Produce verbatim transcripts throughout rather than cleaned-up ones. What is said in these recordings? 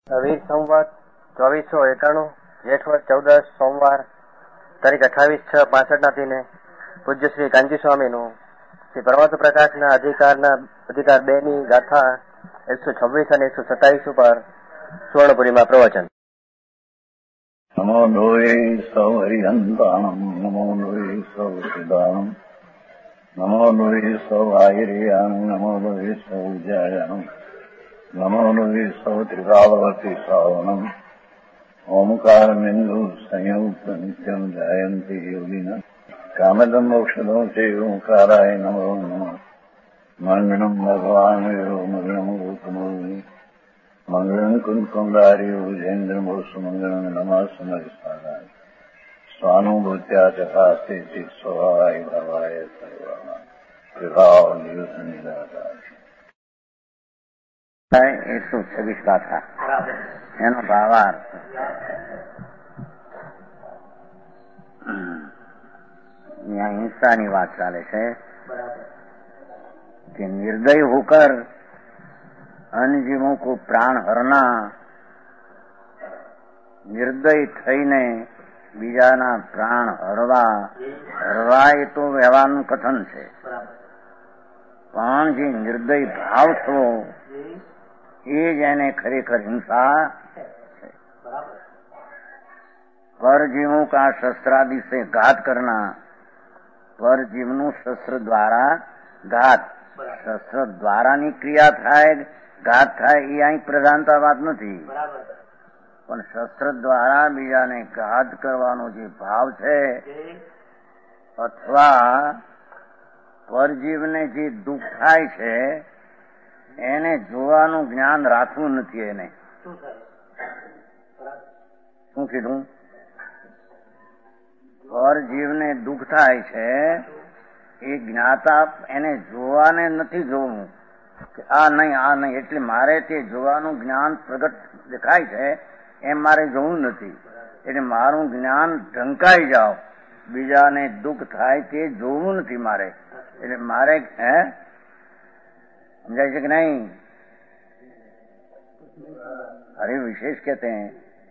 વીર સંવત ચોવીસો એકાણું જેઠવદ ચૌદસ સોમવાર તારીખ અઠાવીસ છ પાસઠ ના દિને પૂજ્ય શ્રી કાંજી સ્વામીનું શ્રી પરમાત્મ પ્રકાશના અધિકારના અધિકાર બે ની ગાથા એકસો છવ્વીસ અને એકસો સત્તાવીસ ઉપર સુવર્ણપુરીમાં પ્રવચન. નમો લોહે સૌ હરિહંતાણમ નમો લોહે સૌ સિદ્ધાણમ નમો લોહે સૌ આયર્યાણમ નમો લોહે સૌ જયાણમ નમો લોહે સૌ ત્રિકાવતી શ્રાવણમ ઓમકાર બિંદુ સંયુક્ત નિત્યમ જાયંતી યોગિના કામદમ મોક્ષદો છે ઓંકારાય નમો નમઃ મંગળમ ભગવાન મંગળમ ગોતમોની મંગળમ કુંકુંડાર્યો જૈન્દ્ર મોસુ મંગળમ નમઃ સમરિસારાય સ્વાનુભૂત્યા ચકાસ્તે ચિત સ્વભાવાય ભાવાય સર્વાના વિભાવ નિયુત નિરાકાર. એકસો છવ્વીસ ગાથા એનો ભાવાર્થ. यहाँ हिंसाની વાત ચાલે છે कि निर्दय होकर अन्य जीवों को प्राण हरना, निर्दय થઈને બીજાના પ્રાણ હરવા હરવા એ તો વ્યવહારનું કથન છે, પણ જે નિર્દય ભાવ થવો એ જ એને ખરેખર हिंसा है. पर जीवों का शस्त्रादि से घात करना, पर जीवનું શસ્ત્ર દ્વારા ઘાત, શસ્ત્ર દ્વારાની ક્રિયા થાય, ઘાત થાય એ અહીં પ્રધાનતા વાત નથી, પણ શસ્ત્ર દ્વારા બીજાને ઘાત કરવાનો જે ભાવ છે અથવા પરજીવને જે દુઃખ થાય છે એને જોવાનું જ્ઞાન રાખવું નથી. એને શું કીધું? પરજીવને દુઃખ થાય છે એ જ્ઞાતા એને જોવાને નથી જોવું કે આ નહીં આ નહીં, એટલે મારે તે જોવાનું જ્ઞાન પ્રગટ દેખાય છે એમ મારે જોવું નથી. એટલે મારું જ્ઞાન ઢંકાઈ જાઓ, બીજાને દુઃખ થાય તે જોવું નથી મારે. એટલે મારે હે समझाई છે कि नहीं? अरे विशेष कहते हैं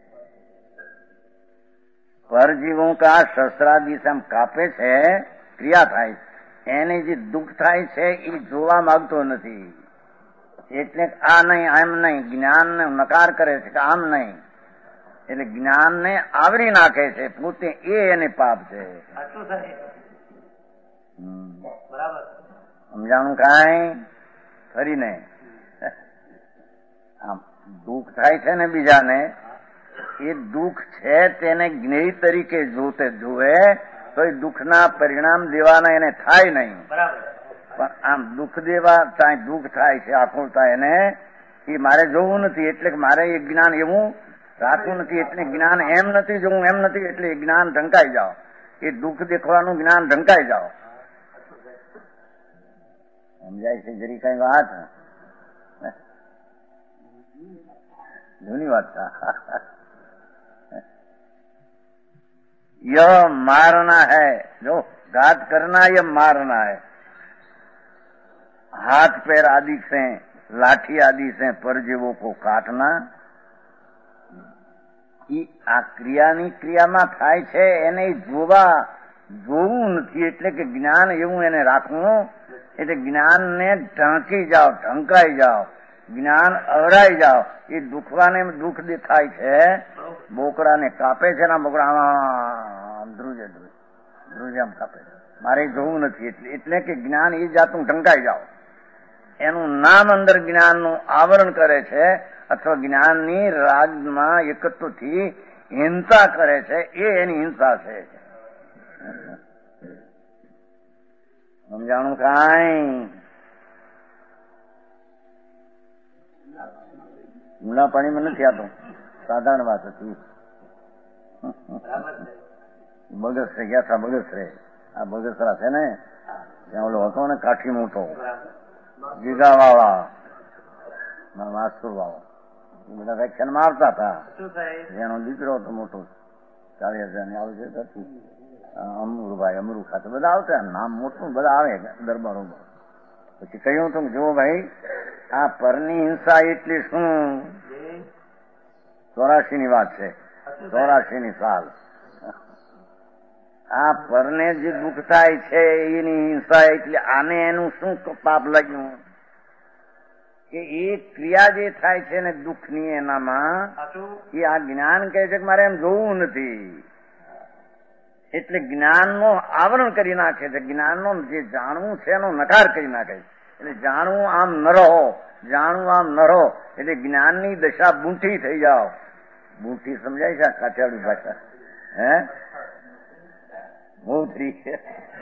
પરજીવો કા શસ્ત્રાદિ સમ કાપે છે, ક્રિયા થાય, એને જે દુઃખ થાય છે એ જોવા માંગતો નથી. એટલે આ નહીં આમ નહીં, જ્ઞાનને નકાર કરે છે કે આમ નહીં, એટલે જ્ઞાનને આવરી નાખે છે પોતે, એ એને પાપ છે. સમજાણું કાંઈ? ફરીને આમ દુઃખ થાય છે ને બીજાને, એ દુઃખ છે તેને જ્ઞેય તરીકે જોતે જુએ તો એ દુઃખના પરિણામ દેવાના એને થાય નહીં. પણ આમ દુઃખ દેવા ચાહે દુઃખ થાય છે આકુળતા એને એ મારે જોવું નથી, એટલે મારે એ જ્ઞાન એવું રાખવું નથી. એટલે જ્ઞાન એમ નથી જોવું, એમ નથી, એટલે એ જ્ઞાન ઢંકાઈ જાઓ, એ દુઃખ દેખવાનું જ્ઞાન ઢંકાઈ જાઓ. સમજાય છે જરી કઈ વાત? જૂની વાત. यह मारना है, जो घात करना यह मारना है. हाथ पैर आदि से, लाठी आदि से परजीवों को काटना, આ ક્રિયાની ક્રિયામાં થાય છે એને જોવા જોવું નથી. એટલે કે જ્ઞાન એવું એને રાખવું, એટલે જ્ઞાનને ઢાંકી જાઓ, ઢંકાઈ જાઓ, જ્ઞાન અવરાઈ જાઓ. એ દુખવાને દુઃખ દેખાય છે, બોકડાને કાપે છે ને, બોકડા ધ્રુજે ધ્રુજ ધ્રુજ આમ કાપે, મારે જોવું નથી. એટલે એટલે કે જ્ઞાન એ જાતનું ઢંકાઈ જાઓ, એનું નામ અંદર જ્ઞાનનું આવરણ કરે છે, અથવા જ્ઞાનની રાજમાં એકત્વથી હિંસા કરે છે, એ એની હિંસા છે. સમજાણું કાંઈ? ઊંડા પાણીમાં નથી આતો, સાધારણ વાત હતી. બગસરે ગયા હતા, બગસરે આ બગસરા છે ને ત્યાં ઓલો હતો ને કાઠી મોટો ગીગા વાળા માસ્તુર વાળો, એ બધા વ્યાખ્યાનમાં આવતા હતા. જેનો દીકરો હતો મોટો, ચાલીસ હજાર ની આવે છે, અમરુભાઈ અમરુ ખાતે બધા આવતા, નામ મોટું બધા આવે દરબારોમાં. પછી કહ્યું હતું કે જો ભાઈ આ પરની હિંસા એટલે શું? ચોરાશી ની વાત છે, ચોરાશી ની સાલ. આ પરને જે દુઃખ થાય છે એની હિંસા, એટલે આને એનું શું પાપ લાગ્યું કે એ ક્રિયા જે થાય છે ને દુઃખની એનામાં, એ આ જ્ઞાન કહે છે કે મારે એમ જોવું નથી, એટલે જ્ઞાનનો આવરણ કરી નાખે છે. જ્ઞાનનો જે જાણવું છે એનો નકાર કરી નાખે છે. એટલે જાણવું આમ ન રહો, જાણવું આમ ન રહો, એટલે જ્ઞાનની દશા બૂંઠી થઈ જાઓ. બૂંઠી સમજાય છે કાઠિયાવાડી ભાષા? હે બૂંઠી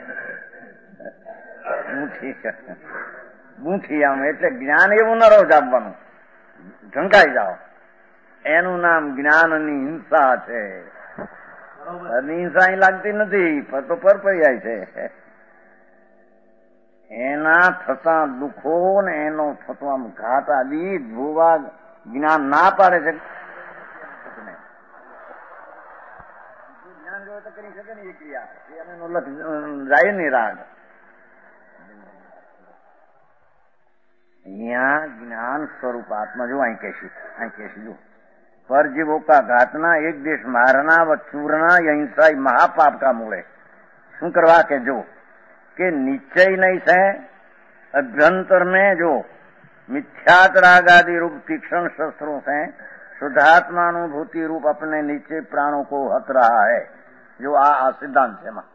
બૂંઠી બૂંઠી આમ એટલે જ્ઞાન એવું ન રહો જાપવાનું, ઢંકાઈ જાઓ. એનું નામ જ્ઞાનની હિંસા છે. હિંસા અહીં લાગતી નથી, તો પર પર્યાય છે. એના થતા દુઃખો ને એનો થતો આમ ઘાત આદિ જોવા જ્ઞાન ના પાડે છે. જ્ઞાન જોવે તો કરી શકે ને એ ક્રિયા, એનો જાય નહીં રાગ. અહીંયા જ્ઞાન સ્વરૂપ આત્મા જો અહીં કહેશું, અહીં કહેશું જો परजीवों का घातना एक देश मारना व चूरना या हिंसा महापाप का मूल है. शू करवा के जो के निश्चय नहीं से अभ्यंतर में जो मिथ्यात राग आदि रूप तीक्ष्ण शस्त्रों से शुद्धात्मानुभूति रूप अपने नीचे प्राणों को हत रहा है. जो आ, आ सिद्धांत है मा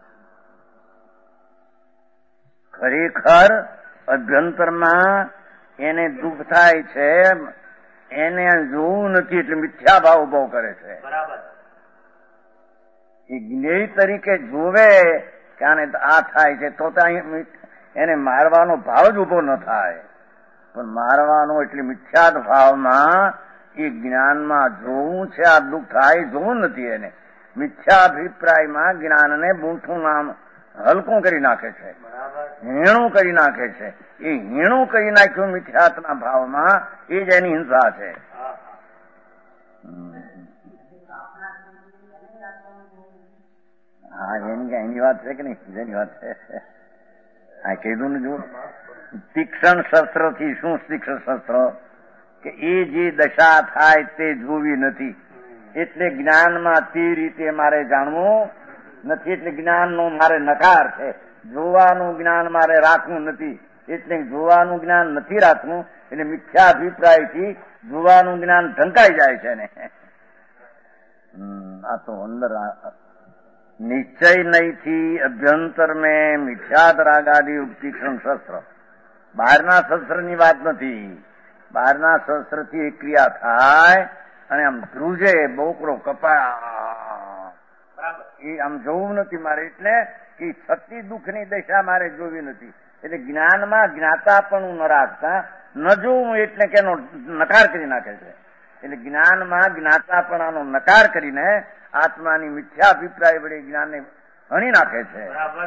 खरेखर अभ्यंतर में एने दुख थाय छे, એને જોવું નથી એટલે મિથ્યા ભાવ ઉભો કરે છે. બરાબર. એ જ્ઞેય તરીકે જોવે કે આને આ થાય છે તો એને મારવાનો ભાવ જ ઉભો ન થાય, પણ મારવાનો એટલે મિથ્યાત ભાવમાં એ જ્ઞાનમાં જોવું છે આ દુઃખ થાય, જોવું નથી. એને મિથ્યાભિપ્રાયમાં જ્ઞાનને બૂંઠું નામ હલકું કરી નાખે છે, હીણું કરી નાખે છે. એ હીણું કરી નાખ્યું મિથ્યાતના ભાવમાં, એ જ એની હિંસા છે. હા, એની એની વાત છે કે નહીં? એની વાત છે. હા, કીધું ને જો તીક્ષ્ણ શસ્ત્ર થી શું તીક્ષ્ણ શસ્ત્ર કે એ જે દશા થાય તે જોવી નથી, એટલે જ્ઞાનમાં તે રીતે મારે જાણવું નથી, એટલે જ્ઞાનનો મારે નકાર છે. જોવાનું જ્ઞાન મારે રાખવું નથી, એટલે જોવાનું જ્ઞાન નથી રાખવું, એટલે મિથ્યાભિપ્રાયથી જોવાનું જ્ઞાન ઢંકાઈ જાય છે ને. આ તો અંદર નિશ્ચય નહીંથી અભ્યંતર મેં મિથ્યાત રાગાદી તીક્ષ્ણ શસ્ત્ર. બહારના શસ્ત્રની વાત નથી. બહારના શસ્ત્રથી એક ક્રિયા થાય અને આમ ધ્રુજે, બોકડો કપાય, એ આમ જોવું નથી મારે, એટલે કે સતી દુઃખની દશા મારે જોવી નથી. એટલે જ્ઞાનમાં જ્ઞાતા પણ ન રાખતા ન જોવું એટલે કે એનો નકાર કરી નાખે છે. એટલે જ્ઞાનમાં જ્ઞાતાપણાનો નકાર કરીને આત્માની મિથ્યાભિપ્રાય વડે જ્ઞાનને હણી નાખે છે.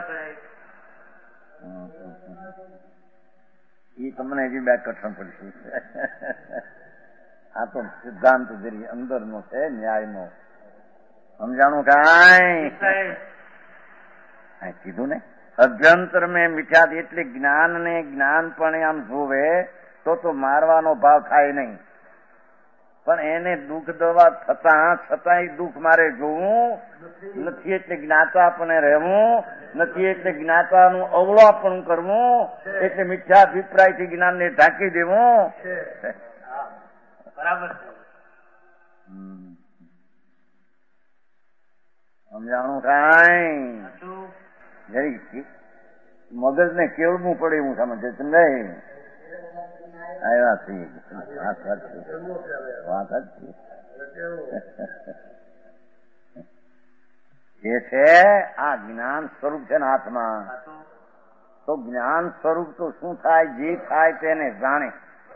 એ તમને હજી બે કઠણ પડશે. આ તો સિદ્ધાંત જરી અંદરનો છે, ન્યાયનો. સમજાણું કાંઈ? કીધું ને અભ્યંતર મેં મિથ્યાત, એટલે જ્ઞાન ને જ્ઞાન પણ આમ જોવે તો તો મારવાનો ભાવ થાય નહીં, પણ એને દુઃખ દવા થતા છતાંય દુઃખ મારે જોવું નથી, એટલે જ્ઞાતા પણ રહેવું નથી, એટલે જ્ઞાતાનું અવળાપણ કરવું, એટલે મિથ્યાભિપ્રાયથી જ્ઞાનને ઢાંકી દેવું. બરાબર. સમજાણું કાંઈ? જરી મગજને કેળવું પડે એવું સમજે છે નહીં. આવ્યા છીએ વાત વાત જે છે આ જ્ઞાન સ્વરૂપ છે ને આત્મા, તો જ્ઞાન સ્વરૂપ તો શું થાય, જે થાય તેને જાણે.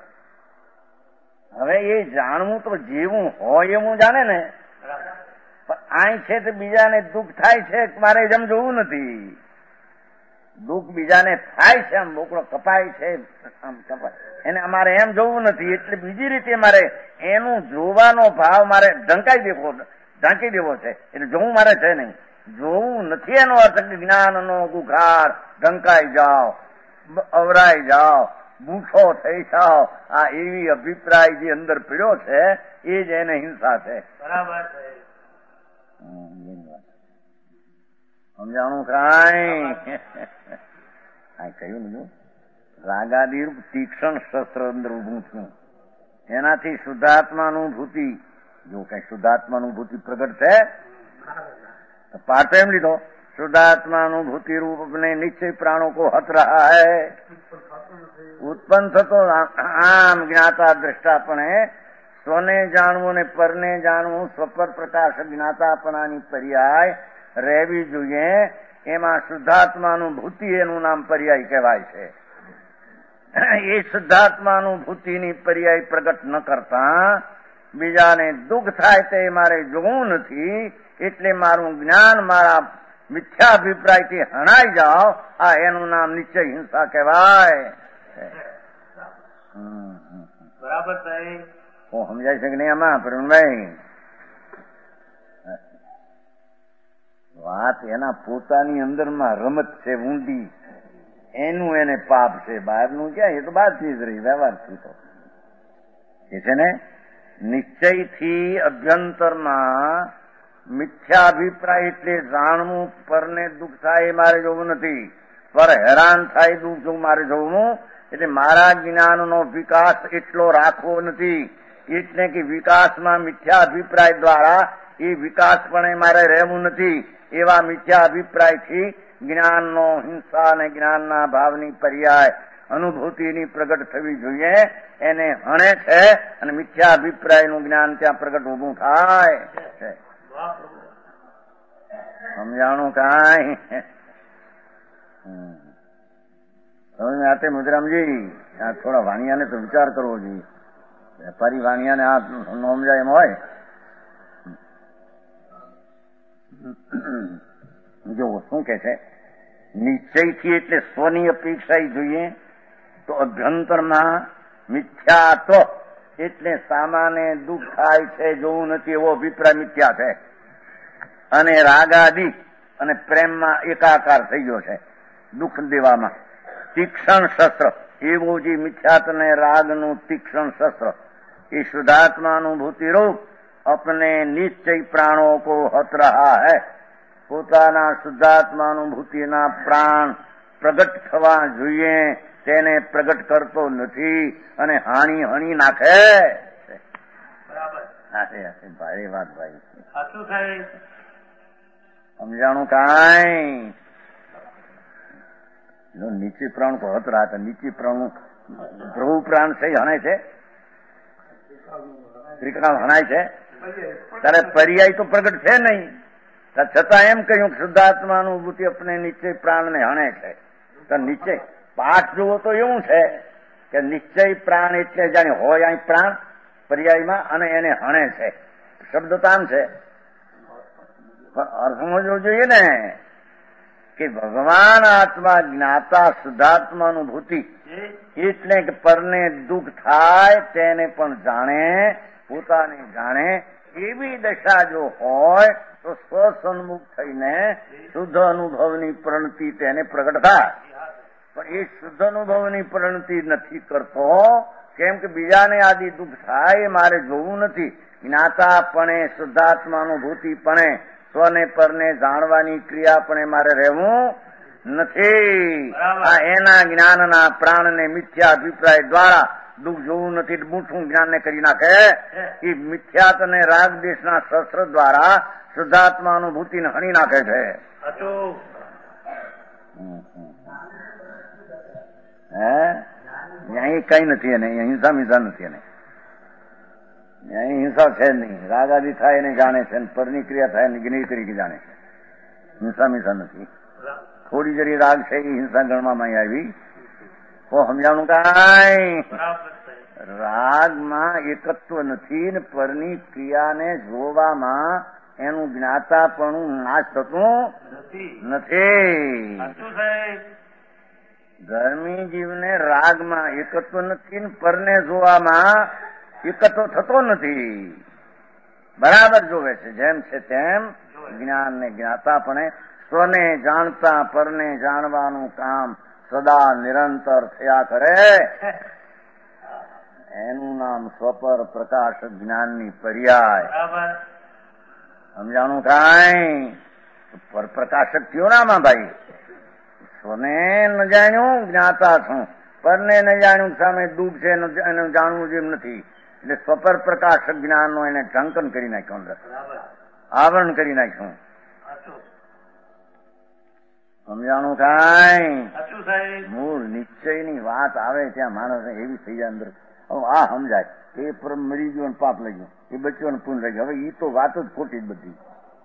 હવે એ જાણવું તો જેવું હોય એવું જાણે ને, પણ અહીં છે તો બીજાને દુઃખ થાય છે મારે જેમ જોવું નથી. દુઃખ બીજાને થાય છે, આમ બોકડો કપાય છે, આમ કપાય, એને અમારે એમ જોવું નથી, એટલે બીજી રીતે મારે એનું જોવાનો ભાવ મારે ઢંકાઈ દેવો, ઢાંકી દેવો છે. એટલે જોવું મારે છે નહીં, જોવું નથી એનો અર્થ કે જ્ઞાનનો ગુખાર ઢંકાઈ જાઓ, અવરાઈ જાઓ, બૂઠો થઈ જાઓ, આ એવી અભિપ્રાય જે અંદર પીડ્યો છે એ જ એને હિંસા છે. બરાબર. સમજાણું કાંઈ? આ કહ્યું ને, રાગાદી રૂપ તીક્ષ્ણ શસ્ત્ર અંદર ઉભું છું, એનાથી શુદ્ધાત્માનુભૂતિ, જો કઈ શુદ્ધાત્માનુભૂતિ પ્રગટ છે તો પાઠ એમ લીધો, शुद्धात्मानुभूति रूप अपने निश्चय प्राणों को हत रहा है, उत्पन्न થતો આમ જ્ઞાતા દ્રષ્ટાપણે સ્વને જાણવું ને પરને જાણવું, સ્વપર પ્રકાશ જ્ઞાતાપણાની પર્યાય રહેવી જોઈએ. એમાં શુદ્ધાત્માનુભૂતિ એનું નામ પર્યાય કહેવાય છે. એ શુદ્ધાત્માનુભૂતિની પર્યાય પ્રગટ ન કરતા બીજાને દુઃખ થાય તે મારે જોવું નથી, એટલે મારું જ્ઞાન મારા મિથ્યાભિપ્રાયથી હણાઈ જાઓ, આ એનું નામ નિશ્ચય હિંસા કહેવાય. બરાબર સાહેબ. હું સમજાય છે કે નહીં આમાં પ્રવીણભાઈ? વાત એના પોતાની અંદરમાં રમત છે ઊંડી, એનું એને પાપ છે. બહારનું ક્યાં? એ તો બહારથી જ રહી, વ્યવહારથી તો એ છે ને. નિશ્ચયથી અભ્યંતરમાં મિથ્યાભિપ્રાય એટલે જાણવું, પરને દુઃખ થાય એ મારે જોવું નથી, પર હેરાન થાય દુઃખ જોવું મારે જોવું, એટલે મારા જ્ઞાનનો વિકાસ એટલો રાખવો નથી. એટલે કે વિકાસમાં મિથ્યાભિપ્રાય દ્વારા એ વિકાસ પણ મારે રહેવું નથી. એવા મિથ્યાભિપ્રાયથી જ્ઞાનનો હિંસા અને જ્ઞાનના ભાવની પર્યાય અનુભૂતિની પ્રગટ થવી જોઈએ, એને હણે છે. અને મિથ્યાભિપ્રાયનું જ્ઞાન ત્યાં પ્રગટ ઉભું થાય છે. સમજાણું કાંઈ? સમજ આતે મુજરામજી, આ થોડા વાણિયાને તો વિચાર કરવો જોઈએ. વેપારી વાણિયાને આ ન સમજાય એમ હોય. જો શું કે છે, નિશ્ચયથી એટલે સ્વની અપેક્ષા જોઈએ, તો અભ્યંતરમાં મિથ્યાત્વ એટલે સામાન્ય દુઃખ થાય છે જોવું નથી એવો અભિપ્રાય મિથ્યા છે. અને રાગાદી અને પ્રેમમાં એકાકાર થઈ ગયો છે, દુઃખ દેવામાં. તીક્ષ્ણ શસ્ત્ર એવું જે મિથ્યાત્વ અને રાગનું તીક્ષ્ણ શસ્ત્ર એ શુદ્ધાત્માનુભૂતિ રૂપ अपने निश्चय प्राणों को हत रहा है. પોતાના શુદ્ધાત્માનુભૂતિના પ્રાણ પ્રગટ થવા જોઈએ તેને પ્રગટ કરતો નથી અને હાણી હણી નાખે. ભારે વાત ભાઈ, સમજાણું કાંઈ? નીચે પ્રાણ કો હત રહા, નીચે પ્રાણ ધ્રુવ પ્રાણ છે હણે છે, ત્રિકણા હણાય છે, ત્યારે પર્યાય તો પ્રગટ છે નહીં. છતાં એમ કહ્યું શુદ્ધાત્માનુભૂતિ અપને નિશ્ચય પ્રાણને હણે છે. તો નિશ્ચય પાઠ જુઓ તો એવું છે કે નિશ્ચય પ્રાણ એટલે જાણે હોય અહીં પ્રાણ પર્યાયમાં અને એને હણે છે. શબ્દ તો આમ છે, પણ અર્થ સમજવો જોઈએ ને કે ભગવાન આત્મા જ્ઞાતા શુદ્ધાત્માનુભૂતિ એટલે કે પરને દુઃખ થાય તેને પણ જાણે, પોતાને જાણે. એવી દશા જો હોય તો સ્વસન્મુખ થઈને શુદ્ધ અનુભવની પ્રણતિ તેને પ્રગટ થાય. પણ એ શુદ્ધ અનુભવની પ્રણતિ નથી કરતો, કેમ કે બીજાને આદિ દુઃખ થાય એ મારે જોવું નથી. જ્ઞાતાપણે શુદ્ધાત્માનુભૂતિપણે સ્વને પરને જાણવાની ક્રિયાપણે મારે રહેવું નથી. આ એના જ્ઞાનના પ્રાણને મિથ્યાભિપ્રાય દ્વારા દુઃખ જોવું નથી, મૂઠું જ્ઞાનને કરી નાખે. એ મિથ્યાત અને રાગ દેશના શસ્ત્ર દ્વારા શુદ્ધાત્માનુભૂતિને હણી નાખે છે. હે અહીં કઈ નથી, એને હિંસા મિંસા નથી, એને અહીં હિંસા છે જ નહીં. રાગ આદિ થાય એને જાણે છે, પરની ક્રિયા થાય એને જ્ઞેય તરીકે જાણે છે. હિંસા મિંસા નથી. થોડી જરી રાગ છે એ હિંસા ગણવામાં આવી. તો સમજાણું કાંઈ? રાગમાં એકત્વ નથી ને પરની ક્રિયાને જોવામાં એનું જ્ઞાતાપણું નાશ થતું નથી. ધર્મી જીવને રાગમાં એકત્વ નથી ને પરને જોવામાં એકત્વ થતો નથી. બરાબર જોવે છે, જેમ છે તેમ જ્ઞાન ને જ્ઞાતાપણે સ્વને જાણતા પરને જાણવાનું કામ સદા નિરંતર થયા કરે એનું નામ સ્વપર પ્રકાશ જ્ઞાનની પર્યાય. સમજાણું કાંઈ? પરપ્રકાશક થયો ને આમાં ભાઈ. સ્વને ન જાણ્યું જ્ઞાતા છું, પરને ન જાણ્યું સામે દુઃખ છે એનું જાણવું જેમ નથી. એટલે સ્વપર પ્રકાશક જ્ઞાનનો એને ઢંકન કરી નાખ્યો, આવરણ કરી નાખ્યું. સમજાણું કાંઈ? મૂળ નિશ્ચયની વાત આવે ત્યાં માણસ એવી થઈ જાય અંદર. હવે આ સમજાય એ પર મરી ગયો ને પાપ લઈ ગયો, એ બચ્યો ને પૂન લઈ ગયો. હવે એ તો વાત જ ખોટી જ બધી.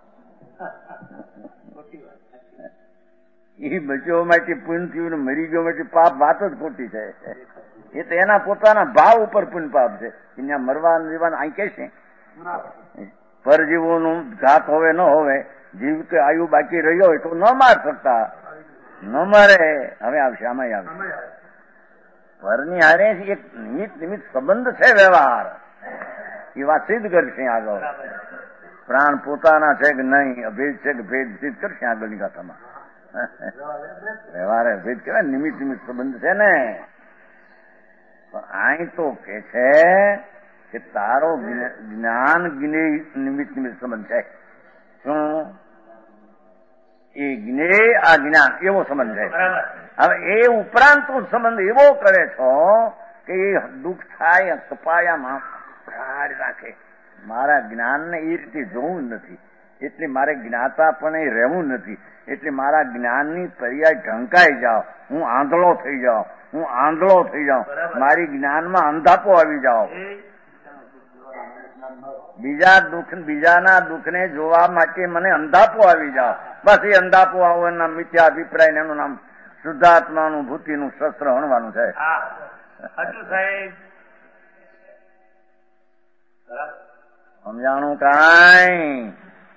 એ બચ્યો માંથી પૂન થયું ને મરી ગયો માંથી પાપ, વાત જ ખોટી છે. એ તો એના પોતાના ભાવ ઉપર પૂન પાપ છે. ત્યાં મરવા જીવવાનું અહીં કે છે પરજીવોનું ઘાત હોવે ન હોવે, જીવ કે આયુ બાકી રહ્યો હોય તો ન માર શકતા, ન મરે. હવે આવશે આમાં આવશે. પરની હારે એક નિમિત્ત નિમિત્ત સંબંધ છે વ્યવહાર, એ વાત સિદ્ધ કરશે આગળ. પ્રાણ પોતાના છે કે નહીં, અભેદ છે કે ભેદ, સિદ્ધ કરશે આગળની ગાથામાં. વ્યવહાર ભેદ કહેવાય, નિમિત્ત નિમિત્ત સંબંધ છે ને. પણ અહીં તો કે છે કે તારો જ્ઞાન નિમિત્ત નિમિત્ત સંબંધ છે. શું? એ જ્ઞેય આ જ્ઞાન એવો સંબંધ છે. હવે એ ઉપરાંત સંબંધ એવો કરે છો કે એ દુઃખ થાય કપાયામાં રાખે. મારા જ્ઞાનને એ રીતે જોવું નથી, એટલે મારે જ્ઞાતા પણ એ રહેવું નથી. એટલે મારા જ્ઞાનની પર્યાય ઢંકાઈ જાઓ, હું આંધળો થઈ જાઉં, હું આંધળો થઈ જાઉં, મારી જ્ઞાનમાં અંધાપો આવી જાઓ. બીજા દુઃખ બીજાના દુઃખને જોવા માટે મને અંધાપો આવી જાઓ. બસ એ અંધાપો આવો એના મિથ્યા અભિપ્રાય, એનું નામ શુદ્ધાત્માનુભૂતિનું શસ્ત્ર હણવાનું છે. સમજાણું કાંઈ?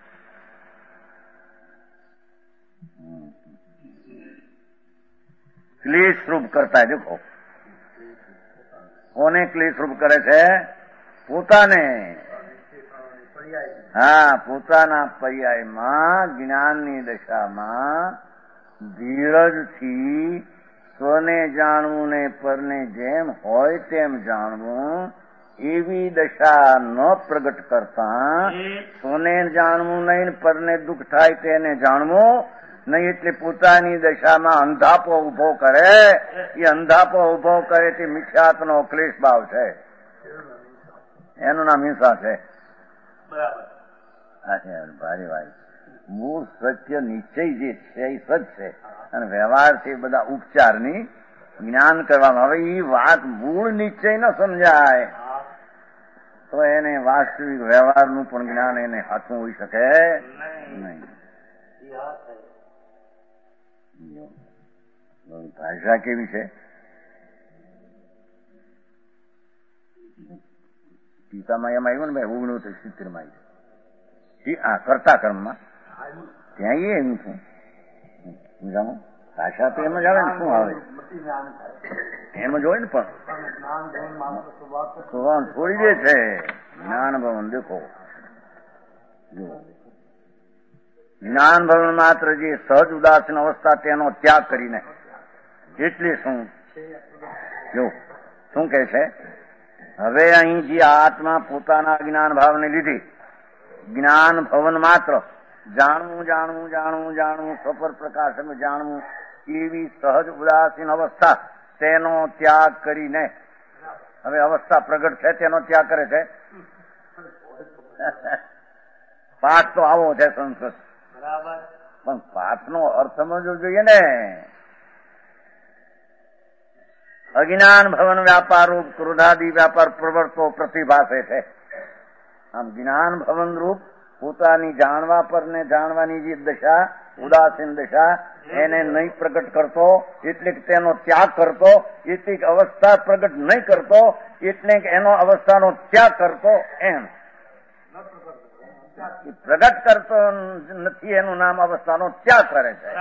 ક્લેશ રૂપ કરતા દેખો. કોને ક્લેશ રૂપ કરે છે? પોતાને. હા, પોતાના પર્યાયમાં જ્ઞાનની દશામાં ધીરજથી સ્વને જાણવું ને પરને જેમ હોય તેમ જાણવું, એવી દશા ન પ્રગટ કરતા સ્વને જાણવું નહીં, પરને દુઃખ થાય તેને જાણવું નહીં. એટલે પોતાની દશામાં અંધાપો ઉભો કરે. એ અંધાપો ઉભો કરે તે મિથ્યાત્વનો ક્લેશ ભાવ છે. એનું નામ હિંસા છે. ભારે ભાઈ મૂળ સત્ય નિશ્ચય જે છે એ સત છે, અને વ્યવહાર છે બધા ઉપચારની જ્ઞાન કરવામાં. હવે એ વાત મૂળ નિશ્ચય ન સમજાય તો એને વાસ્તવિક વ્યવહારનું પણ જ્ઞાન એને હાથું હોઈ શકે નહીં. ભાષા કેવી છે? ટીકામાં એમાં આવ્યું ને ભાઈ ઓગણીસો સિત્તેર માં આવ્યું આ કરતા કર્મમાં, ત્યાં એ એમ છું જાણો. ભાષા તો એમ જ આવે ને, શું આવે એમ જ હોય ને. પણ સ્વભાવ છોડી દે છે જ્ઞાન ભવન. દેખો જ્ઞાન ભવન માત્ર જે સહજ ઉદાસીન અવસ્થા તેનો ત્યાગ કરીને. એટલે શું જો શું કે છે? હવે અહીં જે આત્મા પોતાના જ્ઞાન ભાવને લીધી જ્ઞાન ભવન માત્ર જાણવું જાણવું જાણવું જાણવું સફર પ્રકાશક જાણવું, એવી સહજ ઉદાસીન અવસ્થા તેનો ત્યાગ કરીને. હવે અવસ્થા પ્રગટ છે તેનો ત્યાગ કરે છે. પાઠ તો આવો છે સંસ્કૃત, પણ પાઠનો અર્થ સમજવો જોઈએ ને. અજ્ઞાન ભવન વ્યાપાર રૂપ ક્રોધાદિ વ્યાપાર પ્રવર્તો પ્રતિભાસે છે. આમ જ્ઞાન ભવન રૂપ પોતાની જાણવા પર ને જાણવાની જે દશા ઉદાસીન દશા એને નહીં પ્રગટ કરતો, એટલે કે તેનો ત્યાગ કરતો, એટલે અવસ્થા પ્રગટ નહીં કરતો, એટલે કે એનો અવસ્થાનો ત્યાગ કરતો. એમ પ્રગટ કરતો નથી એનું નામ અવસ્થાનો ત્યાગ કરે છે.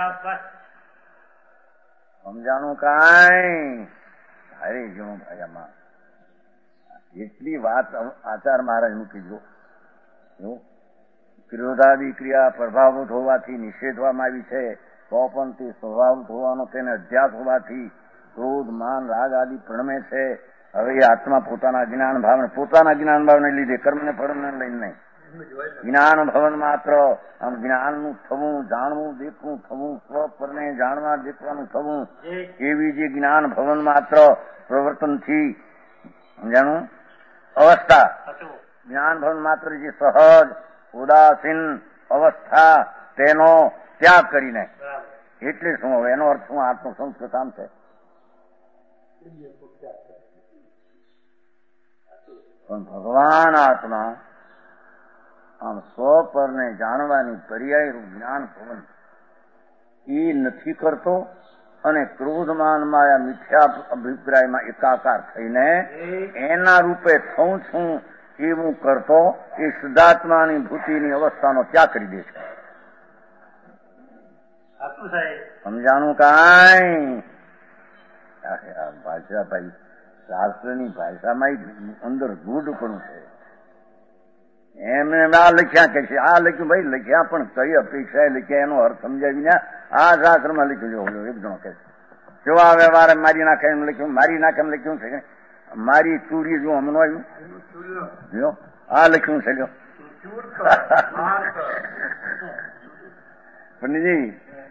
સમજાણું કાંઈ? અરે જો ભાઈ આમાં એટલી વાત આચાર મહારાજ મૂકી જો. ક્રોધાદી ક્રિયા પ્રભાવિત હોવાથી નિષેધવામાં આવી છે તો પણ તે સ્વભાવ હોવાનો તેને અધ્યાસ હોવાથી ક્રોધ માન રાગ આદિ પ્રણમે છે. હવે એ આત્મા પોતાના જ્ઞાન ભાવને પોતાના જ્ઞાન ભાવને લીધે કર્મને ફળને લઈને નહીં, જ્ઞાન ભવન માત્ર આમ જ્ઞાનનું થવું, જાણવું, દેખવું, થવું, સ્વપરને જાણવા દેખવાનું થવું, એવી જે જ્ઞાન ભવન માત્ર પ્રવર્તનથી સમજાણું અવસ્થા, જ્ઞાન ભવન માત્ર જે સહજ ઉદાસીન અવસ્થા તેનો ત્યાગ કરીને, એટલે શું હવે એનો અર્થ શું? આત્મ સંસ્કૃત આમ છે. પણ ભગવાન આત્મા આમ સ્વપરને જાણવાની પર્યાય રૂપ જ્ઞાન ભવન એ નથી કરતો અને ક્રોધમાન માયા મિથ્યા અભિપ્રાયમાં એકાકાર થઈને એના રૂપે થઉં છું એવું કરતો એ શુદ્ધાત્માની ભૂતિની અવસ્થાનો ત્યાગ કરી દે છે. સમજાણું કાંઈ? ભાષા ભાઈ શાસ્ત્રની ભાષામાં અંદર ગૂઢપણું છે. એમને આ લખ્યા કે છે, આ લખ્યું ભાઈ લખ્યા પણ કઈ અપેક્ષાએ લખ્યા એનો અર્થ સમજાવીને આ શાસ્ત્રમાં લખ્યું છે. એક જણો કે જો આ વ્યવહારે મારી નાખે એમ લખ્યું, મારી નાખે એમ લખ્યું છે. મારી ચૂરી જો હમણાં આવ્યું જો આ લખ્યું છે. પંડિતજી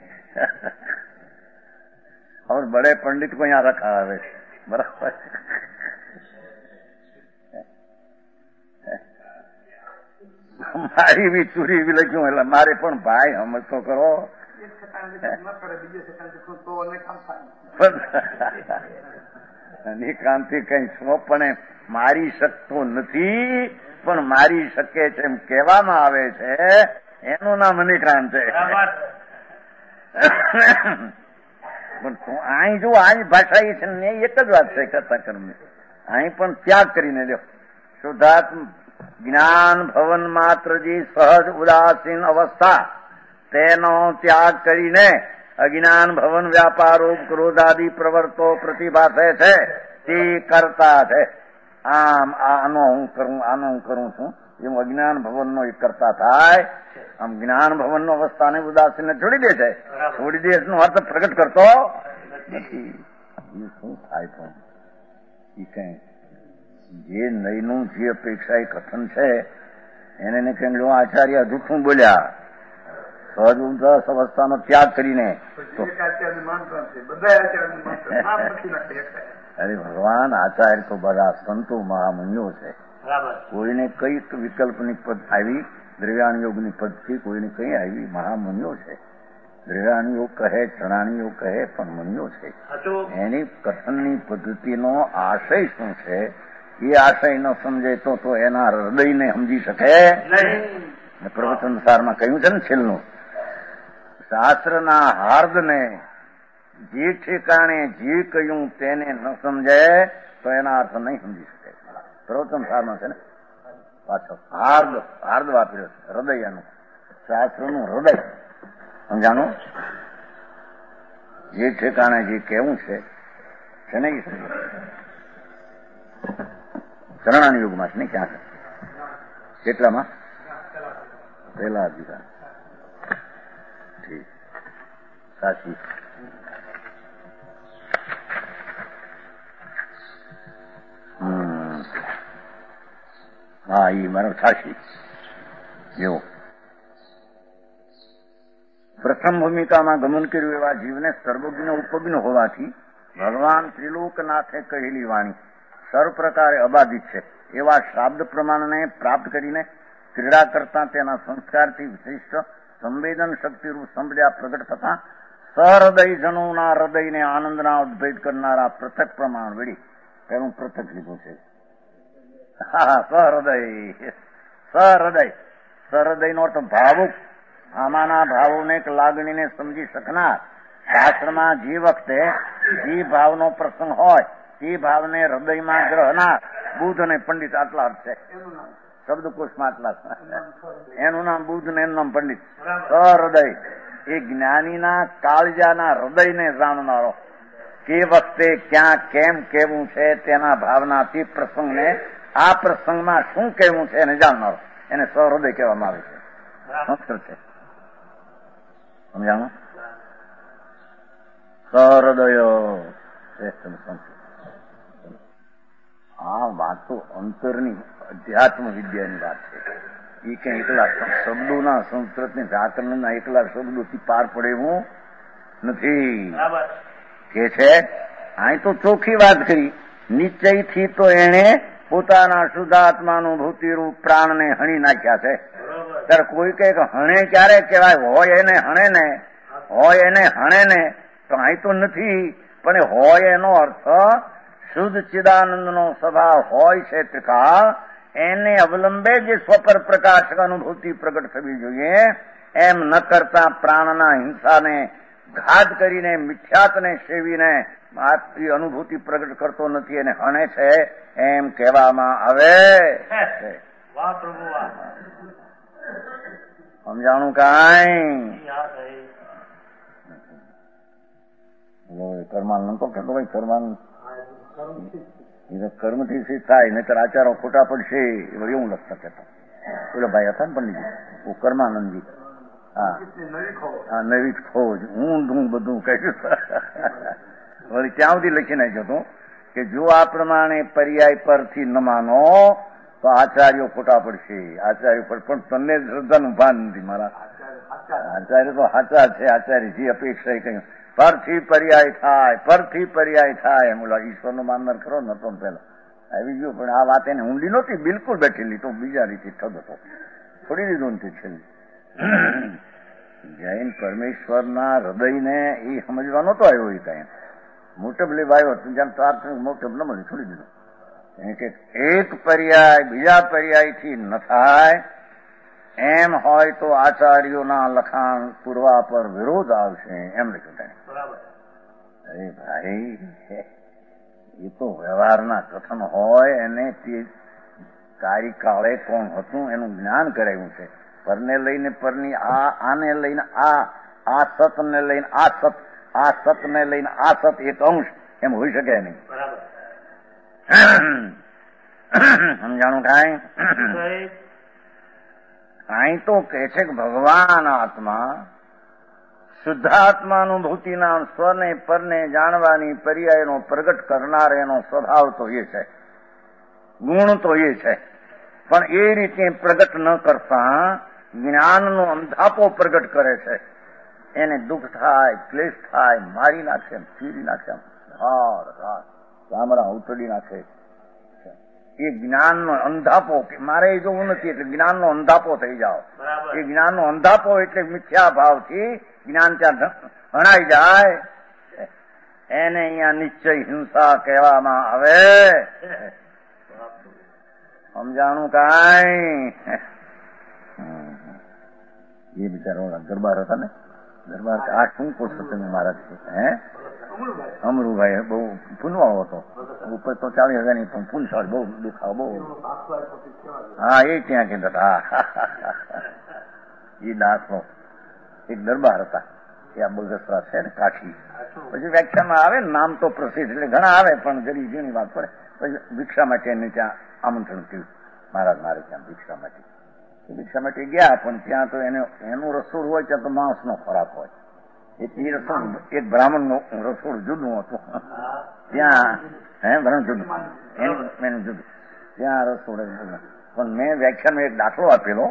और बड़े पंडित को यहाँ रखा है बराबर. મારી બી ચૂરી બી લખ્યું એટલે મારે પણ ભાઈ સમજ તો કરો. નિકાંતિ કઈ સ્વપણે મારી શકતો નથી, પણ મારી શકે છે એમ કહેવામાં આવે છે. એનું નામ નિકાંત છે. પણ અહીં જો અહીં ભાષા એ છે ને એક જ વાત છે કથા કર્મ. અહીં પણ ત્યાગ કરીને લ્યો. શુદ્ધાત્મ જ્ઞાન ભવન માત્ર જે સહજ ઉદાસીન અવસ્થા તેનો ત્યાગ કરીને અજ્ઞાન ભવન વ્યાપારો ક્રોધાદિ પ્રવર્તો પ્રતિભાસે છે તે કરતા છે. આમ આનો હું કરું આનો હું કરું છું એમ અજ્ઞાન ભવનનો એક કરતા થાય. આમ જ્ઞાન ભવનનો અવસ્થાને ઉદાસીને છોડી દે છે. છોડી દે એનો અર્થ પ્રગટ કરતો નથી. એ શું થાય પણ એ કઈ જે નહીનું જે અપેક્ષા એ કથન છે એને કેમ જો આચાર્ય જૂઠું બોલ્યા સહજ ઉદાસ અવસ્થાનો ત્યાગ કરીને અરે ભગવાન આચાર્ય તો બધા સંતો મહામુનિઓ છે. કોઈને કઈક વિકલ્પની પદ આવી, દ્રવ્યાણ યોગની પદથી કોઈને કઈ આવી, મહામુનિઓ છે. દ્રવ્યાણ યોગ કહે, ચણાણી યોગ કહે, પણ મુનિઓ છે. એની કથનની પદ્ધતિનો આશય શું છે એ આશય ન સમજે તો તો એના હૃદયને સમજી શકે નહીં. પ્રવચન સારમાં કહ્યું છે ને છેલ્લું, શાસ્ત્રના હાર્દને જે ઠેકાણે જે કહ્યું તેને ન સમજે તો એના અર્થ નહીં સમજી શકે. પ્રવચન સારમાં છે ને પાછો હાર્દ હાર્દ વાપર્યો છે, હૃદય એનું શાસ્ત્રનું હૃદય સમજાણું. જે ઠેકાણે જે કહેવું છે છે ને એ સમજ ચરણાની યુગમાં છે ને ક્યાં કેટલામાં પહેલા અધિકાર ઠીક સાચી. હમ હા એ મારો સાચી જેવો પ્રથમ ભૂમિકામાં ગમન કર્યું એવા જીવને સર્વજ્ઞ ઉપજ્ઞ હોવાથી ભગવાન ત્રિલોકનાથે કહેલી વાણી સર્વ પ્રકારે અબાધિત છે એવા શાબ્દ પ્રમાણને પ્રાપ્ત કરીને ક્રીડા કરતા તેના સંસ્કારથી વિશિષ્ટ સંવેદન શક્તિરૂપ સંભળ્યા પ્રગટ થતા સહૃદયજનોના હૃદયને આનંદના ઉદ્ભેદ કરનારા પૃથક પ્રમાણ વેડી એનું પૃથક લીધું છે. હા સહૃદય સહૃદય સહૃદયનો અર્થ ભાવુક, આમાંના ભાવોને લાગણીને સમજી શકનાર. શાસ્ત્રમાં જે વખતે જે ભાવનો પ્રસંગ હોય એ ભાવને હૃદયમાં ગ્રહનાર બુદ્ધ અને પંડિત આટલા અર્થ છે શબ્દકોશમાં આટલા. એનું નામ બુદ્ધ ને એનું નામ પંડિત. સહૃદય એ જ્ઞાનીના કાળજાના હૃદયને જાણનારો, કે વખતે ક્યાં કેમ કેવું છે તેના ભાવનાથી પ્રસંગને આ પ્રસંગમાં શું કહેવું છે એને જાણનારો એને સહૃદય કહેવામાં આવે છે. સંસ્કૃત છે સમજાણું. સહૃદય શ્રેષ્ઠ. આ વાત તો અંતરની અધ્યાત્મ વિદ્યાની વાત છે. એ ક્યાં એકલા શબ્દોના સંસ્કૃતની વ્યાકરણના એકલા શબ્દોથી પાર પડે એવું નથી કે છે. અહીં તો ચોખ્ખી વાત કરી. નિશ્ચયથી તો એને પોતાના શુદ્ધાત્માનુભૂતિરૂપ પ્રાણને હણી નાખ્યા છે. ત્યારે કોઈ કઈ હણે ક્યારે કહેવાય? હોય એને હણે ને, હોય એને હણે ને તો અહીં તો નથી. પણ હોય એનો અર્થ શુદ્ધ ચિદાનંદનો સ્વભાવ હોય છે ત્રિકાળ, એને અવલંબે જે સ્વપર પ્રકાશક અનુભૂતિ પ્રગટ થવી જોઈએ, એમ ન કરતા પ્રાણના હિંસાને ઘાત કરીને મિથ્યાતને સેવીને એ અનુભૂતિ પ્રગટ કરતો નથી, એને હણે છે એમ કહેવામાં આવે. સમજાણું કાંઈ? કર્માનંદ તો કેતો ભાઈ કર્માનંદ કર્મથી સિદ્ધ થાય, નહીતર આચારો ખોટા પડશે એવું લખતા કહેતો. પેલો ભાઈ હતા ને પંડિતજી કર્માનંદજી. હા હા નવી ખોજ ઊંધું બધું કહ્યું. વળી ત્યાં સુધી લખી નાખ્યો હતો કે જો આ પ્રમાણે પર્યાય પરથી ન માનો તો આચાર્યો ખોટા પડશે. આચાર્ય પર પણ તમને શ્રદ્ધાનું ભાન નથી. મારા આચાર્ય તો સાચા છે. આચાર્ય જે અપેક્ષા એ કહ્યું પરથી પર્યાય થાય, પરથી પર્યાય થાય. એમ ઓલા ઈશ્વરનો માનનાર ખરો નતો પેલા આવી ગયો, પણ આ વાત એને ઊંડી નહોતી બિલકુલ બેઠેલી. તો બીજા રીતે ઠગ હતો, છોડી દીધો નથી છેલ્લી. જૈન પરમેશ્વરના હૃદયને એ સમજવા નહોતો આવ્યો. એ કઈ મોટબ લેવા આવ્યો જેમ તાર મોટબ ન મળે, છોડી દીધો. કે એક પર્યાય બીજા પર્યાયથી ન થાય એમ હોય તો આચાર્યોના લખાણ પૂરવા પર વિરોધ આવશે એમ લખ્યું તેને. અરે ભાઈ, એ તો વ્યવહારના કથન હોય, એને તે કાર્યકાળે કોણ હતું એનું જ્ઞાન કરાવ્યું છે. પરને લઈને પરની આ, આને લઈને આ, આ સતને લઈને આ સત, આ સતને લઈને આ સત એક અંશ એમ હોઈ શકે નહીં. સમજાણું કાંઈ? અહીં તો કહે છે કે ભગવાન આત્મા શુદ્ધાત્માનુભૂતિના સ્વને પરને જાણવાની પર્યાયનો પ્રગટ કરનાર એનો સ્વભાવ તો એ છે, ગુણ તો એ છે. પણ એ રીતે પ્રગટ ન કરતા જ્ઞાનનો અંધાપો પ્રગટ કરે છે. એને દુઃખ થાય, ક્લેશ થાય, મારી નાખે, ચીરી નાખે, હાર રાત ગામડા ઉતડી નાખે. એ જ્ઞાનનો અંધાપો કે મારે એ જોવું નથી એટલે જ્ઞાનનો અંધાપો થઈ જાઓ. એ જ્ઞાનનો અંધાપો એટલે મિથ્યા ભાવથી જ્ઞાન ત્યાં હણાઈ જાય. એને અહીંયા નિશ્ચય હિંસા કહેવામાં આવે. સમજાણું કાંઈ? એ બિચારા દરબાર હતા ને, દરબાર આ શું પૂછો તમે મારા? હે અમરુભાઈ બહુ પૂનવાળો હતો. ઉપર તો ચાલીસ હજાર ની પણ પૂનસાળ બહુ દુખાવ બહુ. હા એ ત્યાં કહેતા હતા. એ દાસનો એક દરબાર હતા. એ આ બગસરા છે ને કાઠી. પછી વ્યાખ્યામાં આવે ને નામ તો પ્રસિદ્ધ એટલે ઘણા આવે, પણ જરી જેની વાત પડે પછી ભિક્ષા માટે એને ત્યાં આમંત્રણ કર્યું. મહારાજ મારે ત્યાં ભિક્ષા માટે ભિક્ષા માટે ગયા, પણ ત્યાં તો એને એનું રસોડું હોય ત્યાં તો માંસનો ખોરાક હોય. એક બ્રાહ્મણ નું રસોડું જુદું હતું ત્યાં. હે બ્રાહ્મણ જુદું, એનું જુદું ત્યાં રસોડે. પણ મેં વ્યાખ્યાનો એક દાખલો આપેલો.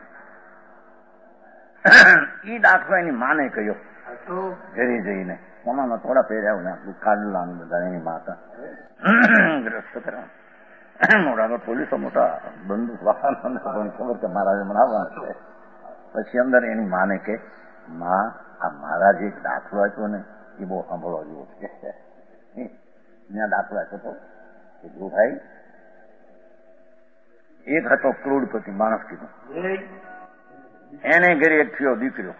એ દાખલો એની માને કહ્યો ઘરે જઈને. કોનામાં થોડા પહેર્યા ને આપણું કાડલાનું બધા એની માતા ગ્રસ્ત કરવા મોટા પોલીસો મોટા બંદૂક વાહન પણ ખબર કે મહારાજે બનાવવાના છે. પછી અંદર એની માને કે માં આ મહારાજ એક દાખલો આપ્યો ને એ બહુ સાંભળવા જેવો છે. ત્યાં દાખલો આપ્યો હતો કે જો ભાઈ એક હતો કરોડપતિ માણસ કીધું, એને ઘરે એક થયો દીકરો,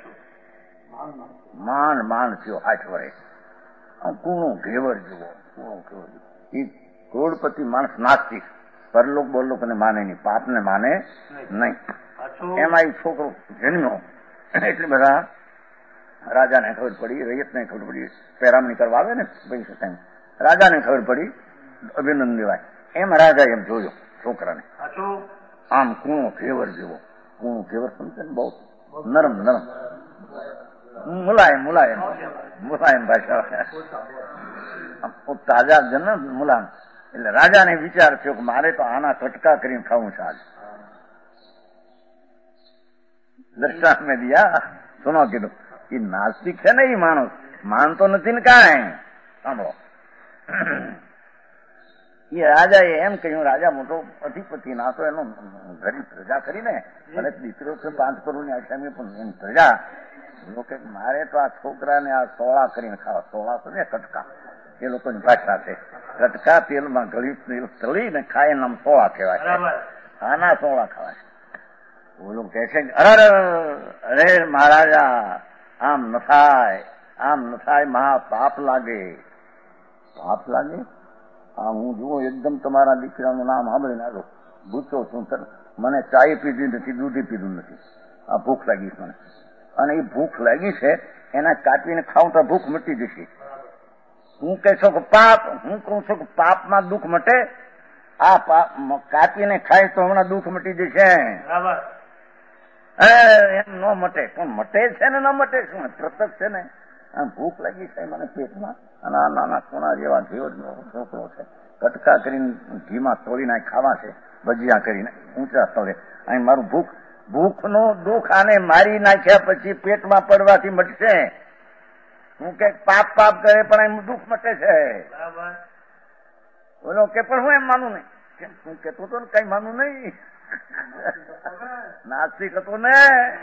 માંડ માંડ થયો આઠ વર્ષ, કૂણો ઘેવર જેવો કૂણો ઘેવર. એ કરોડપતિ માણસ નાસ્તિક, પરલોક બોલોક ને માને નહીં, પાપ ને માને નહીં. એમાં એ છોકરો જન્મ્યો એટલે બધા રાજાને ખબર પડી, રૈયતને ખબર પડી, પેરામણી કરવા આવે ને પૈસા, રાજાને ખબર પડી, અભિનંદન દેવાય. એમ રાજા એમ જોયો છોકરાને, આમ કૂણો ઘેવર જેવો. કૂણો ઘેવર સમજે ને બહુ નરમ નરમ મુલાયમ મુલાયમ મુલાયમ ભાષા તાજા જન મુલાયમ. એટલે રાજાને વિચાર થયો કે મારે તો આના કટકા કરીને ખાવું છે આજ. દ્રષ્ટાંત મેં દિયા સુનો કીધું એ નાસ્તિક છે ને એ માણસ માનતો નથી ને કાંઈ. સાંભળો એ રાજાએ એમ કહ્યું, રાજા મોટો અધિપતિ ના તો એનો ગરીબ પ્રજા કરીને અને દીકરો છે પાંચ કરોડ ની આસામી પણ એમ પ્રજા કે મારે તો આ છોકરાને આ સોળા કરીને ખાવા. સોળા તો ને કટકા એ લોકોની ભાષા છે. કટકા તેલમાં ગળી તેલ તળીને ખાય નામ સોળા કહેવાય. આના સોળા ખાવાય. ઓલું કે છે અરે અરે મહારાજા આમ ન થાય, આમ ન થાય, મહા પાપ લાગે. પાપ લાગે? હા, હું જુઓ એકદમ તમારા દીકરાનું નામ સાંભળીને આવ્યો પૂછો છું, મને ચાય પીધી નથી, દૂધી પીધું નથી, આ ભૂખ લાગી મને. અને એ ભૂખ લાગી છે એના કાપીને ખાવું તો ભૂખ મટી જશે. હું કહેશો કે પાપ, હું કહું છું કે પાપમાં દુઃખ મટે. આ પાપ કાપીને ખાય તો હમણાં દુઃખ મટી જશે. એમ ન મટે. પણ મટે છે ને ન મટે શું પ્રત્યક્ષ છે ને. ભૂખ લાગી છે મને પેટમાં અને આ નાના સોના જેવા જેવો છોકરો છે, કટકા કરીને ઘીમાં તોડીને ખાવા છે, ભજીયા કરીને ઊંચા સ્થળે. અહીં મારું ભૂખ ભૂખનું દુઃખ આને મારી નાખ્યા પછી પેટમાં પડવાથી મટશે. હું કે પાપ પાપ કરે પણ એમ દુઃખ મટે છે. બોલો કે પણ હું એમ માનું નહીં. હું કેતો તો ને કઈ માનું નહીં. નાસ્તિક હતો ને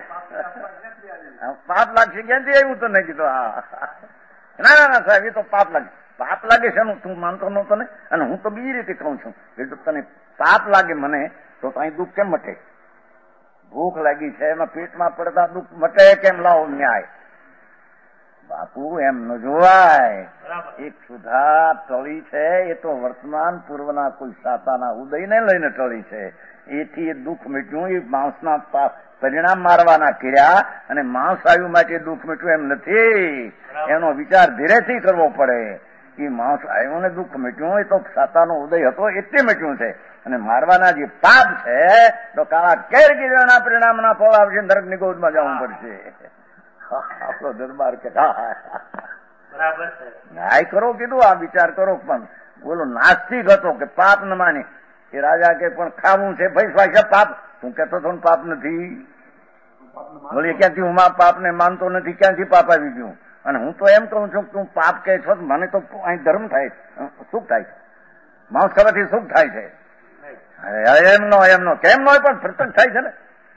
પાપ લાગશે ક્યાંથી આવ્યું તો નહીં કીધું. હા ના ના ના સાહેબ એ તો પાપ લાગે. પાપ લાગે છે તું માનતો નતો ને. અને હું તો બીજી રીતે કહું છું કે જો તને પાપ લાગે મને તો અહીં દુઃખ કેમ મટે? ભૂખ લાગી છે એમાં પેટમાં પડતા દુઃખ મટે કેમ? લાવો ન્યાય. બાપુ એમ ન જોવાય. એક સુધા ટળી છે એ તો વર્તમાન પૂર્વના કોઈ સાતાના ઉદયને લઈને ટળી છે. એથી એ દુઃખ મીટ્યું. એ માંસના પરિણામ મારવાના કર્યા અને માંસ આવ્યું માટે દુઃખ મીટ્યું એમ નથી. એનો વિચાર ધીરેથી કરવો પડે. એ માંસ આવ્યું ને દુઃખ મીટ્યું એ તો સાતાનો ઉદય હતો એટલે મીટ્યું છે. અને મારવાના જે પાપ છે તો કાળા કેર ગીરના પરિણામના ફળ આવશે, નરક ની ગોદમાં જવું પડશે. આપણો દરબાર કે બરાબર ન્યાય કરો કીધું, આ વિચાર કરો. પણ બોલો નાસ્તિક હતો કે પાપ ન માની. એ રાજા કે પણ ખાવું છે ભાઈ સ્વાય પાપ. હું કેતો તો પાપ નથી. બોલી ક્યાંથી હું પાપ ને માનતો નથી, ક્યાંથી પાપ આવી ગયું? અને હું તો એમ કહું છું કે તું પાપ કહે છો મને તો અહીં ધર્મ થાય, સુખ થાય છે. માંસ ખાવાથી સુખ થાય છે. એમ નો એમ નો કેમ નો પણ પ્રત્યક્ષ થાય છે ને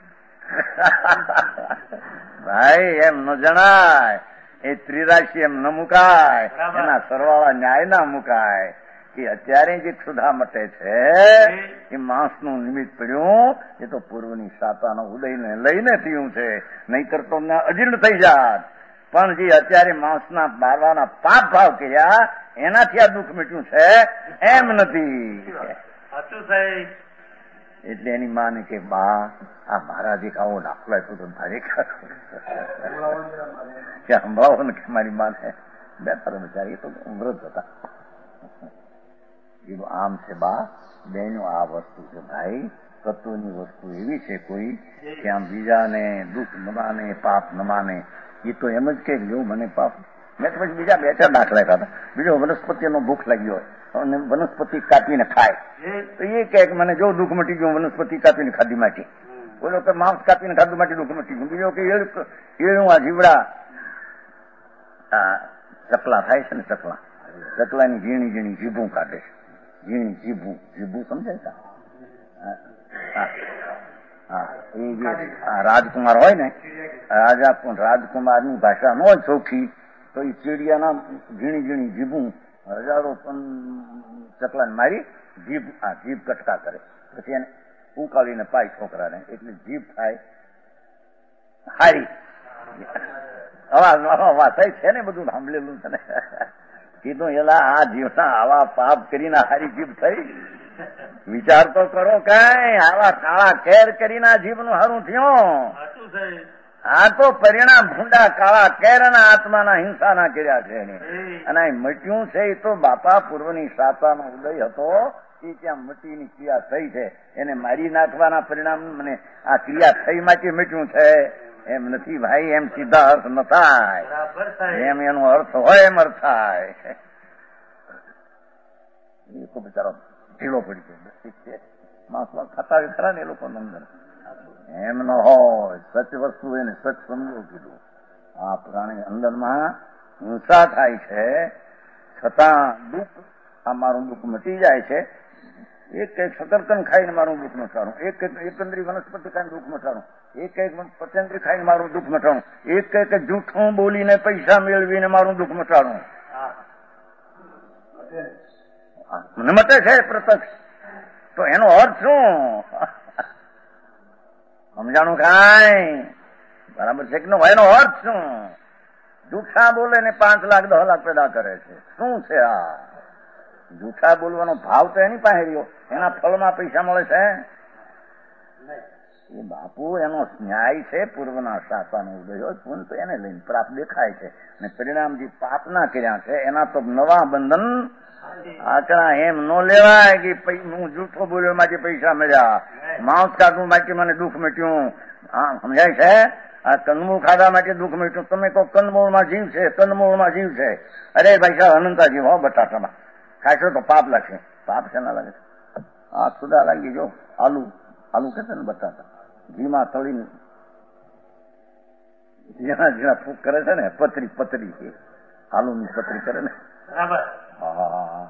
ભાઈ. એમ ન જણાય. એ ત્રિરાશી એમ ન મુકાય. એના સરવાળા ન્યાય ના મુકાય. કે અત્યારે જે ક્ષુધા મટે છે એ માંસનું નિમિત્ત પડ્યું. એ તો પૂર્વની સાતાનો ઉદયને લઈને થયું છે. નહીતર તો અજીર્ણ થઈ જાત. પણ જે અત્યારે માંસના બારવાના પાપ ભાવ કર્યા એનાથી આ દુઃખ મીટ્યું છે એમ નથી. એટલે એની માને કે બા આ મહારાજ એક આવો દાખલો આપ્યો તો મારે કે સંભળાવો ને કે મારી માને બે તારો બિચારી એ તો મૃત હતા. આમ છે બા બેનો આ વસ્તુ છે ભાઈ. તત્વની વસ્તુ એવી છે કોઈ કે આમ બીજાને દુઃખ ન માને, પાપ ન માને. એ તો એમ જ કે જો મને પાપ. મેં તો પછી બીજા બે ચાર દાખલા હતા. બીજો વનસ્પતિનો ભૂખ લાગી હોય અને વનસ્પતિ કાપીને ખાય તો એ કે મને જો દુઃખ મટી ગયું વનસ્પતિ કાપીને ખાધી માટે. બોલો કે માંસ કાપીને ખાધું માટે દુઃખ મટી ગયું. બીજો કે એળું આ જીવડા ચકલા થાય છે ને, ચકલા ચકલાની ઝીણી ઝીણી જીભું કાઢે છે. ઝીણી જીભું જીભું સમજાય છે? હા એ જે રાજકુમાર હોય ને, રાજા રાજકુમારની ભાષા ન હોય ચોખ્ખી તો એ ચીડિયાના ઝીણી ઝીણી જીભું હજારો પણ ચકલાને મારી જીભ આ જીભ કટકા કરે. પછી એને ઉકાળીને પાય છોકરાને એટલે જીભ થાય હારી. અવાજ અવાજ થાય છે ને, બધું સાંભળેલું છે ને. કીધું એલા આ જીવના આવા પાપ કરીને હારી જીભ થઈ? વિચાર તો કરો કઈ. આવા કાળા કેર કરીને આ જીભનું હારું થયું. આ તો પરિણામ ભૂંડા કાળા કેર અને આત્માના હિંસાના કર્યા છે. અને મટ્યું છે એ તો બાપા પૂર્વની સાતાનો ઉદય હતો એ ત્યાં મટીની ક્રિયા થઈ છે. એને મારી નાખવાના પરિણામ મને આ ક્રિયા થઈ માટે મટ્યું છે. એમ નથી ભાઈ, એમ સીધા અર્થ ન થાય, એમ એનો અર્થ હોય એમ અર્થ થાય. એ તો બિચારો ઢીલો પડી ગયો, માસમાં ખાતા ખરા ને એ લોકો અંદર, એમ ન હોય. સચ વસ્તુ એને સચ સમજો કીધું. આ પ્રાણી અંદરમાં હિંસા થાય છે, છતાં દુઃખ, આ મારું દુઃખ મટી જાય છે. એક એક સતર્કન ખાઈને મારું દુઃખ મટાડું, એક એક એકંદરી વનસ્પતિ ખાઈને દુઃખ મટાડું, એક એક પચેન્દ્રી ખાઈને મારું દુઃખ મટાડું, એક એક જૂઠું બોલીને પૈસા મેળવીને મારું દુઃખ મટાડું. મને મટે છે પ્રત્યક્ષ, તો એનો અર્થ શું? સમજાણું કાંઈ? બરાબર છે કે નો? એનો અર્થ શું? જૂઠા બોલે ને પાંચ લાખ દસ લાખ પેદા કરે છે. શું છે આ? જૂઠા બોલવાનો ભાવ તો એની પાસે રહ્યો, એના ફળમાં પૈસા મળે છે. એ બાપુ એનો ન્યાય છે, પૂર્વના શાપાનો ઉદય પૂર્ણ તો એને લઈને પ્રાપ્ત દેખાય છે, અને પરિણામ જે પાપના કર્યા છે એના તો નવા બંધન આચરા. એમ ન લેવાય કે હું જૂઠો બોલ્યો માંથી પૈસા મળ્યા, માંસ કાઢવું માટે મને દુઃખ મટ્યું. હા, સમજાય છે? આ કંદમૂળ ખાધા માટે દુઃખ મટ્યું. તમે કહો કંદમૂળમાં જીવ છે, કંદમૂળમાં જીવ છે. અરે ભાઈ સાહેબ, અનંતા જીવ હો બટાટામાં ખાશો તો પાપ લાગશે. પાપ છે ના લાગે? આ સુધા લાગી જો. આલુ આલુ કે છે ને બટાટા ઘીમાં તળીને ઝીણા ઝીણા ફૂક કરે છે ને, પતરી પતરી છે, આલુ ની પતરી કરે ને. હા,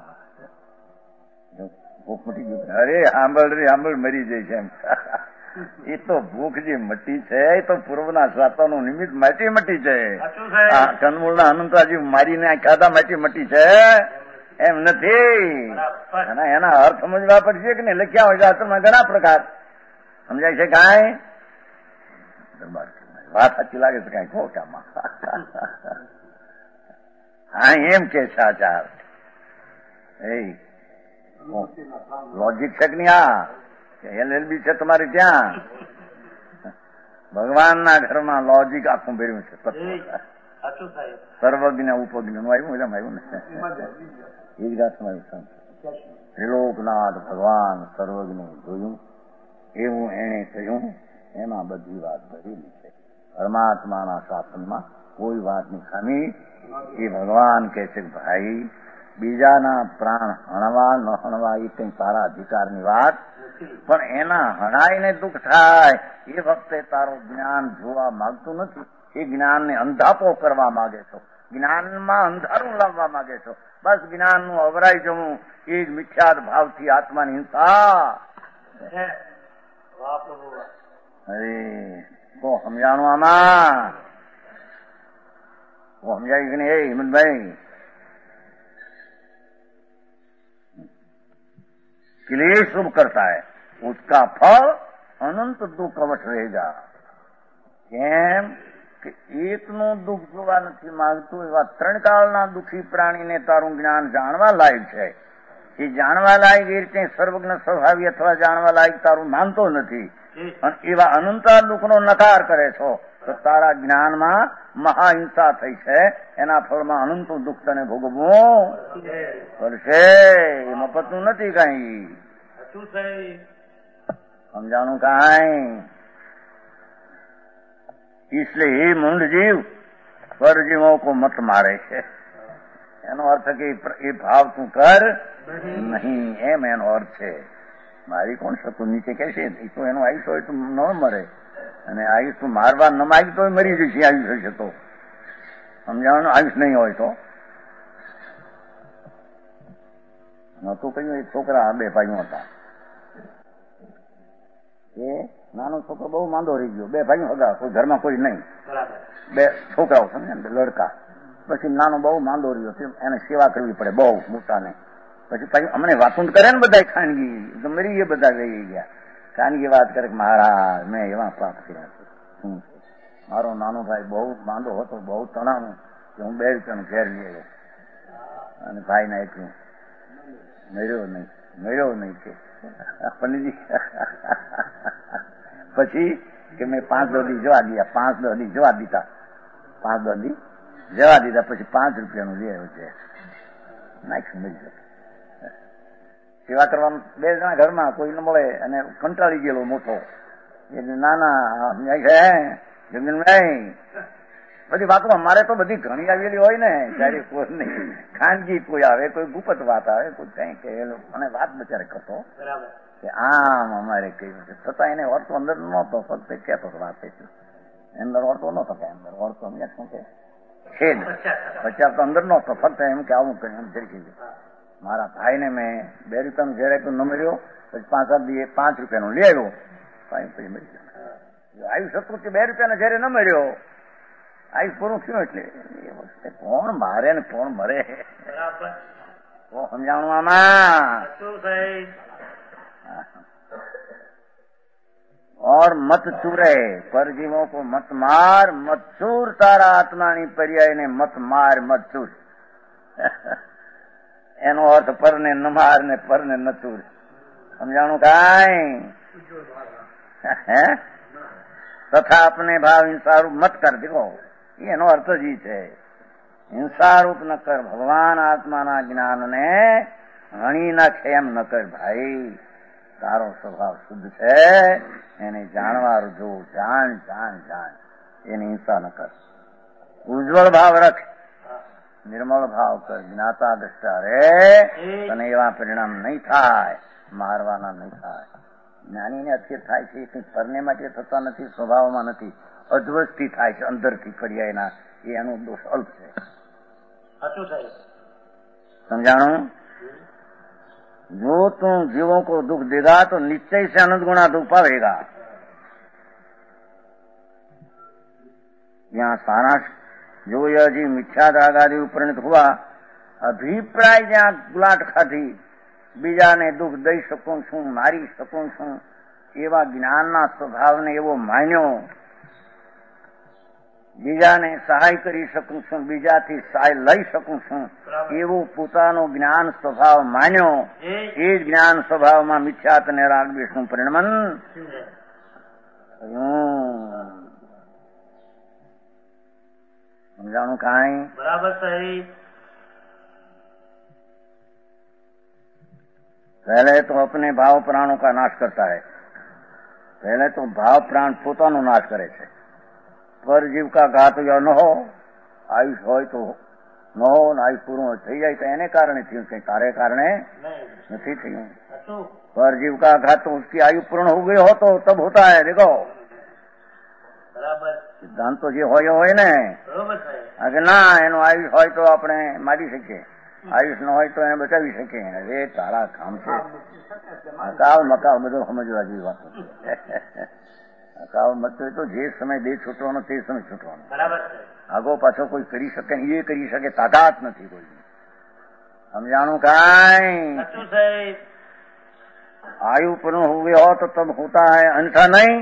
ભૂખ મટી ગયું. અરે આંબળ રે આંબળ મરી જાય છે એમ. એ તો ભૂખ જે મટી છે એ તો પૂર્વના શ્રાપાનું નિમિત્ત માટી મટી છે. કંદમૂળના અનંતાજી મારીને ખાધા માટી મટી છે એમ નથી. એના અર્થ સમજવા પડશે કે નહીં? લખ્યા હોય શાસ્ત્રમાં ઘણા પ્રકાર. સમજાય છે કાંઈ? વાત સાચી લાગે છે કઈ ખોટામાં? હા, એમ કે છે આચાર. એ લોજિક છે કે નહીં? આ એલ એલ બી છે તમારે ત્યાં? ભગવાનના ઘરમાં લોજિક આખું ભેર્યું છે. સર્વજ્ઞ ઉપજ્ઞ નું આવ્યું, એમ આવ્યું ને? એ જ ગાથમાં ત્રિલોકનાથ ભગવાન સર્વજ્ઞ જોયું એવું એને કહ્યું. એમાં બધી વાત ભરેલી છે. પરમાત્માના શાસનમાં કોઈ વાતની ખામી. એ ભગવાન કહે છે કે ભાઈ, બીજાના પ્રાણ હણવા ન હણવા એ કઈ તારા અધિકારની વાત, પણ એના હણાઈને દુઃખ થાય એ વખતે તારું જ્ઞાન જોવા માંગતું નથી. એ જ્ઞાનને અંધાપો કરવા માંગે છો, જ્ઞાનમાં અંધારું લાવવા માંગે છો. બસ જ્ઞાનનું અવરાઈ જવું એ જ મિથ્યાદ ભાવથી આત્માની હિંસા. અરે તો સમજાણું આમાં? સમજાય કે નહીં? એ હિંમતભાઈ, क्लेश शुभ करता है, उसका फल अनंत दुख अवश्य रहेगा. કેમ કે એકનું દુઃખ જોવા નથી માંગતું એવા ત્રણ કાળના દુઃખી પ્રાણીને તારું જ્ઞાન જાણવા લાયક છે. એ જાણવા લાયક એ રીતે સર્વજ્ઞ સ્વભાવી અથવા જાણવા લાયક તારું માનતો નથી, અને એવા અનંતા દુઃખનો નકાર કરે છો, તો તારા જ્ઞાનમાં મહાહિંસા થઈ છે. એના ફળમાં અનંત દુઃખ તને ભોગવવું પડશે. એ મફતનું નથી કઈ. સમજાણું કાંઈ? इसलिए हे मुंड जीव पर जीवों को मत मारे છે. એનો અર્થ કે એ ભાવ તું કર નહીં, એમ એનો અર્થ છે. મારી કોણ શકું નીચે કહેશે એ તો એનું આયુષ હોય તો ન મરે, અને આયુષ તું મારવા ન માગી તો મરી જશે. આયુષ હશે તો સમજાવવાનું, આયુષ નહીં હોય તો નતું કહ્યું. એક છોકરા બે ભાઈઓ હતા. એ નાનો છોકરો બહુ માંદો રહી ગયો. બે ભાઈઓ હગા, કોઈ ઘરમાં કોઈ નહીં, બે છોકરાઓ સમજે ને, લડકા. પછી નાનો બહુ માંદો રહ્યો, એને સેવા કરવી પડે બહુ મોટાને. પછી ભાઈ અમને વાતું કરે ને બધા ખાનગી ગમરી, એ બધા ગઈ ગયા. ખાનગી વાત કરે કે મહારાજ મેં એવા પાપ કર્યા છે. શું મારો નાનો ભાઈ બહુ માંદો હતો, બહુ તણાવ કે હું બે રૂપિયાનું ઘેર લઈ આવ્યો, અને ભાઈ ને આપ્યું. મળ્યો નહીં, મળ્યો નહીં કે પંડિતજી. પછી કે મેં પાંચ દોડી જવા દીધા, પાંચ દોડી જવા દીધા, પાંચ દોડી જવા દીધા. પછી પાંચ રૂપિયાનું લઈ આવ્યો છે, નાખી મળી જાય. સેવા કરવાનું બે જણા ઘરમાં કોઈ ન મળે, અને કંટાળી ગયેલો મોટો, એટલે નાના છે જમીનભાઈ બધી વાતો અમારે તો બધી ઘણી આવેલી હોય ને, ત્યારે કોઈ નહીં ખાનગી કોઈ આવે, કોઈ ગુપ્ત વાત આવે, કોઈ કઈ કહેલું મને વાત બચારે કરતો કે આમ અમારે કહ્યું છે, છતાં એને ઓળતો અંદર નહોતો, ફક્ત કહેતો વાત એટલું અંદર ઓળતો નહોતો કે અંદર ઓળતો અમને શું કે છે જ પચાસ તો અંદર નહોતો, ફક્ત એમ કે આવું કર્યું એમ જરી કીધું. મારા ભાઈને મેં બે રૂપિયાનું ઝેર આપ્યું, ન મળ્યો, પછી પાંચ સાત દી પાંચ રૂપિયાનું લઈ આવ્યો, પછી મળી ગયો. આવી શકતું કે બે રૂપિયાના ઝેરે ન મળ્યો, આવી પૂરું થયું. એટલે એ વખતે કોણ મારે ને કોણ મરે તો સમજાણું આમાં. और मत चूरे परजीवों को मत मार, मत चूर तारा आत्मानी पर्याय ने मत मार मत चूर. એનો અર્થ પરને ન માર ને પરને ન ચૂર. સમજાણું કાંઈ? હે તથા अपने भाव हिंसारूप मत कर. देखो એનો અર્થ જ ઈ છે, હિંસારૂપ ન કર. ભગવાન આત્માના જ્ઞાનને હણી નાખે એમ ન કર ભાઈ. તારો સ્વભાવ શુદ્ધ છે, એને જાણવાનું જો, જાણ જાણ જાણ, એની હિંસા ન કર. ઉજ્જવળ ભાવ રખ, નિર્મળ ભાવ કર, જ્ઞાતા દ્રષ્ટા રે, અને એવા પરિણામ નહીં થાય, મારવાના નહીં થાય. જ્ઞાનીને અત્યારે થાય છે એ કંઈ પરને માટે થતા નથી, સ્વભાવમાં નથી, અધ્વસ્થી થાય છે અંદરથી ફરિયાના, એ એનો દોષ અલ્પ છે. સમજાણું? जो तुम जीवों को दुख देगा तो निश्चय से अनंत गुणा दुख पावेगा. यहाँ सारांश जो यह जीव मिथ्या रागादि उपरिणित हुआ, અભિપ્રાય જ્યાં ગુલાટ ખાધી, બીજાને દુઃખ દઈ શકું છું, મારી શકું છું, એવા જ્ઞાનના સ્વભાવને એવો માન્યો, બીજાને સહાય કરી શકું છું, બીજાથી સહાય લઈ શકું છું, એવો પોતાનો જ્ઞાન સ્વભાવ માન્યો, એ જ જ્ઞાન સ્વભાવમાં મિથ્યાત અને રાગ દ્વેષનું પરિણમન સમજાણું કાંઈ? બરાબર સહી. पहले तो अपने भाव प्राणों का नाश करता है. पहले तो भाव प्राण પોતાનો નાશ કરે છે. પર જીવ કા ઘાત યો ન હો, આયુષ હોય તો ન હો, આયુષ પૂરું થઈ જાય તો એને કારણે થયું છે, તારે કારણે નથી થયું. पर जीव का घात तो उसकी आयु पूर्ण हो गई हो तो तब होता है. देखो સિદ્ધાંત તો જે હોય હોય ને, કે ના એનું આયુષ હોય તો આપણે મારી શકીએ, આયુષ ન હોય તો એને બચાવી શકીએ. અરે તારા કામ છે, અકાલ મકાલ બધું સમજવા જેવી વાતો છે. અકાલ મત તો જે સમય દે છૂટવાનો તે સમય છૂટવાનો, આગો પાછો કોઈ કરી શકે એ કરી શકે, તાકાત નથી કોઈ. સમજાણું કાંઈ? आयु पूर्ण हुए हो तो तब होता है, अन्यथा नहीं.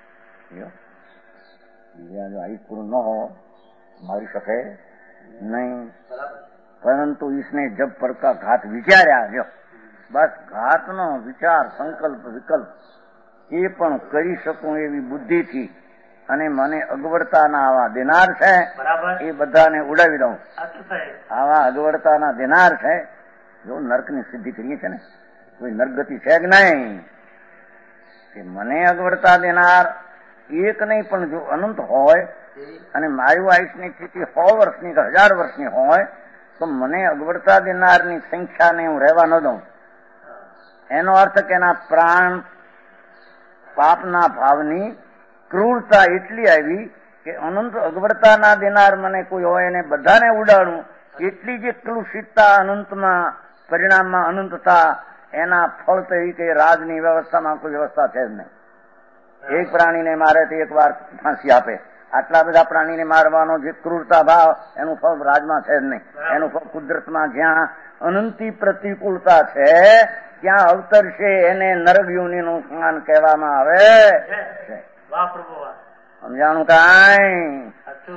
आयु पूर्ण न हो मारी सके नहीं. પરંતુ इसने जब पर का घात વિચાર્યા, જો બસ ઘાતનો વિચાર, સંકલ્પ, વિકલ્પ એ પણ કરી શકું એવી બુદ્ધિથી, અને મને અગવડતાના આવા દેનાર છે એ બધાને ઉડાવી દઉં. આવા અગવડતાના દેનાર છે. જો નર્કની સિદ્ધિ કરીએ છે ને, કોઈ નરગતિ છે કે નહીં, કે મને અગવડતા દેનાર એક નહીં પણ જો અનંત હોય, અને મારી આયુષની સ્થિતિ સો વર્ષની કે હજાર વર્ષની હોય, તો મને અગવડતા દેનારની સંખ્યાને હું રહેવા ન દઉં. એનો અર્થ કે એના પ્રાણ પાપના ભાવની ક્રૂરતા એટલી આવી કે અનંત અગવડતાના દેનાર મને કોઈ હોય એને બધાને ઉડાડું, એટલી જે કલુષિતતા અનંતમાં, પરિણામમાં અનંતતા, એના ફળ તરીકે રાજની વ્યવસ્થામાં કોઈ વ્યવસ્થા છે જ નહીં. એક પ્રાણીને મારે તો એક વાર ફાંસી આપે, આટલા બધા પ્રાણીને મારવાનો જે ક્રૂરતા ભાવ, એનું ફળ રાજમાં છે જ નહીં. એનું ફળ કુદરતમાં જ્યાં અનંતી પ્રતિકૂળતા છે ત્યાં અવતરશે, એને નરક યોનિનું સ્નાન કહેવામાં આવે છે. સમજાણું કાંઈ?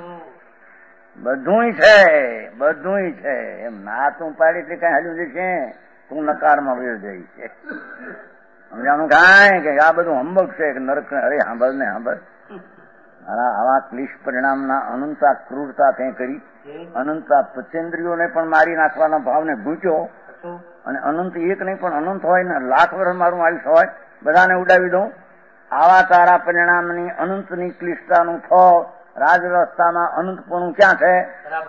બધું છે, બધું છે. એમ ના તું પાડી એટલે કઈ હાલ્યું જશે, તું નકારમાં વેર જઈ છે. સમજાણું કાંઈ? કે આ બધું હંબક છે કે નરક. અરે સાંભળ ને સાંભળ, આવા ક્લિશ પરિણામના અનંતા ક્રૂરતા તે કરી, અનંતા પચેન્દ્રિયોને પણ મારી નાખવાના ભાવને ગૂંચ્યો, અને અનંત એક નહીં પણ અનંત હોય ને લાખ વર્ષ મારું આયુષ હોય, બધાને ઉડાવી દઉં, આવા તારા પરિણામની અનંતની ક્લિષ્ટતાનું ફળ રાજવ્યવસ્થામાં અનંતપણું ક્યાં છે?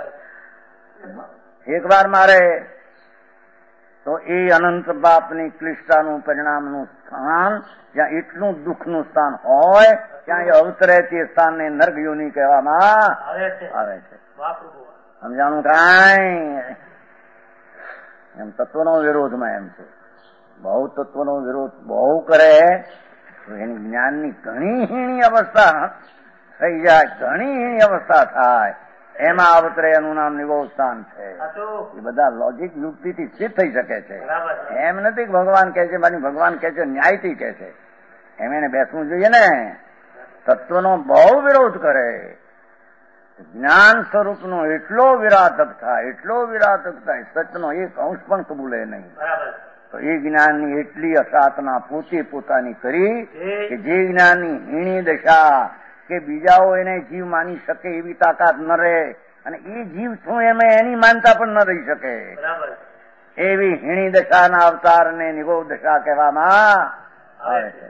એક વાર મારે તો એ અનંત બાપની ક્લિષ્ટતાનું પરિણામનું સ્થાન જ્યાં એટલું દુઃખનું સ્થાન હોય ત્યાં એ અવતરે તે સ્થાનને નર્ક યોની કહેવામાં આવે છે. સમજાણું કાંઈ? એમ તત્વનો વિરોધમાં એમ છે. બહુ તત્વનો વિરોધ બહુ કરે તો એની જ્ઞાનની ઘણી હીણી અવસ્થા થઈ જાય, ઘણી હીણી અવસ્થા થાય. એમાં અવતરે એનું નામ નિગોધ સ્થાન છે. એ બધા લોજિક યુક્તિથી સિદ્ધ થઈ શકે છે. એમ નથી કે ભગવાન કહે છે મારી ભગવાન કહે છે ન્યાયથી કહે છે, એમ એને બેસવું જોઈએ ને. તત્વનો બહુ વિરોધ કરે, જ્ઞાન સ્વરૂપનો એટલો વિરાધક થાય, એટલો વિરાધક થાય, સચનો એક અંશ પણ કબૂલે નહીં. તો એ જ્ઞાનની એટલી અસાધના પોતે પોતાની કરી કે જે જ્ઞાનની હીણી દશા કે બીજાઓ એને જીવ માની શકે એવી તાકાત ન રહે, અને એ જીવ શું એમાં એની માનતા પણ ન રહી શકે એવી હીણી દશાના અવતારને નિગોધ દશા કહેવામાં આવે છે.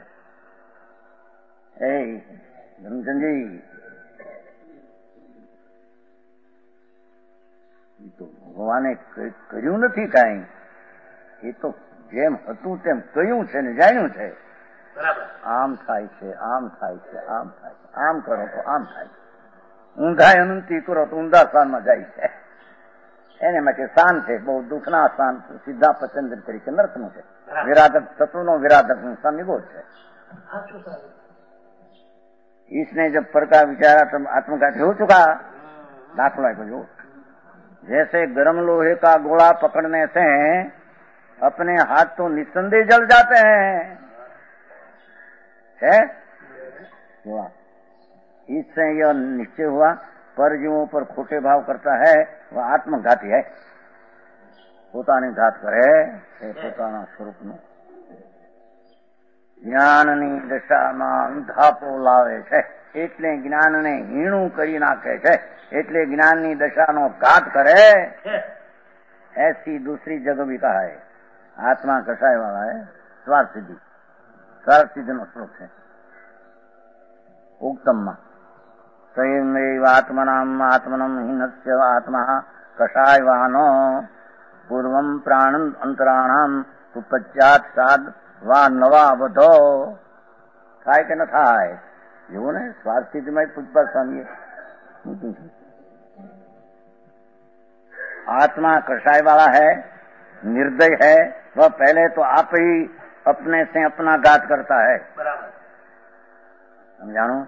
એ ધર્મચંદજી, એ તો ભગવાને કર્યું નથી કાંઈ, એ તો જેમ હતું તેમ કહ્યું છે ને જાણ્યું છે. આમ થાય છે, આમ થાય છે, આમ થાય છે, આમ કરો તો આમ થાય છે. ઊંધા અનંતી કરો તો ઊંધા સ્થાનમાં જાય છે. એને માટે સ્થાન છે બહુ દુઃખના સ્થાન, સીધા પચંદ્ર તરીકે નર્કનું છે. વિરાધક તત્વનો વિરાધકનું સ્થાન નિગોધ છે. इसने जब पर का विचारा तब आत्मघाती हो चुका. दाखला को जो जैसे गर्म लोहे का गोला पकड़ने से अपने हाथ तो निस्संदेह जल जाते हैं, है हुआ, इससे यह निश्चय हुआ पर जीवों पर खोटे भाव करता है वह आत्मघाती है. પોતાને ઘાત કરે એ પોતાના સ્વરૂપનો જ્ઞાનની દશામાં અંધાપો લાવે છે, એટલે જ્ઞાનને હીણું કરી નાખે છે, એટલે જ્ઞાનની દશાનો ઘાત કરે. ऐसी दूसरी जगह भी कहा है आत्मा कसाय वाला है स्वार्थ सिद्धि. स्वार्थ सिद्धि નો શ્લોક છે ઉક્તમમાં. સ્વયં આત્મનામ આત્મનમ હિનસ્ય આત્મા કસાયવાનો પૂર્વમ પ્રાણ અંતરાણામ ઉપજ્જાત સાદ વા નવા બધો. થાય કે ન થાય એવું ને. સ્વાર્થ સિદ્ધિમાં પૂજપા સ્વામીએ आत्मा कषाय वाला है, निर्दय है, वह पहले तो आप ही अपने से अपना घात करता है. समझाणु?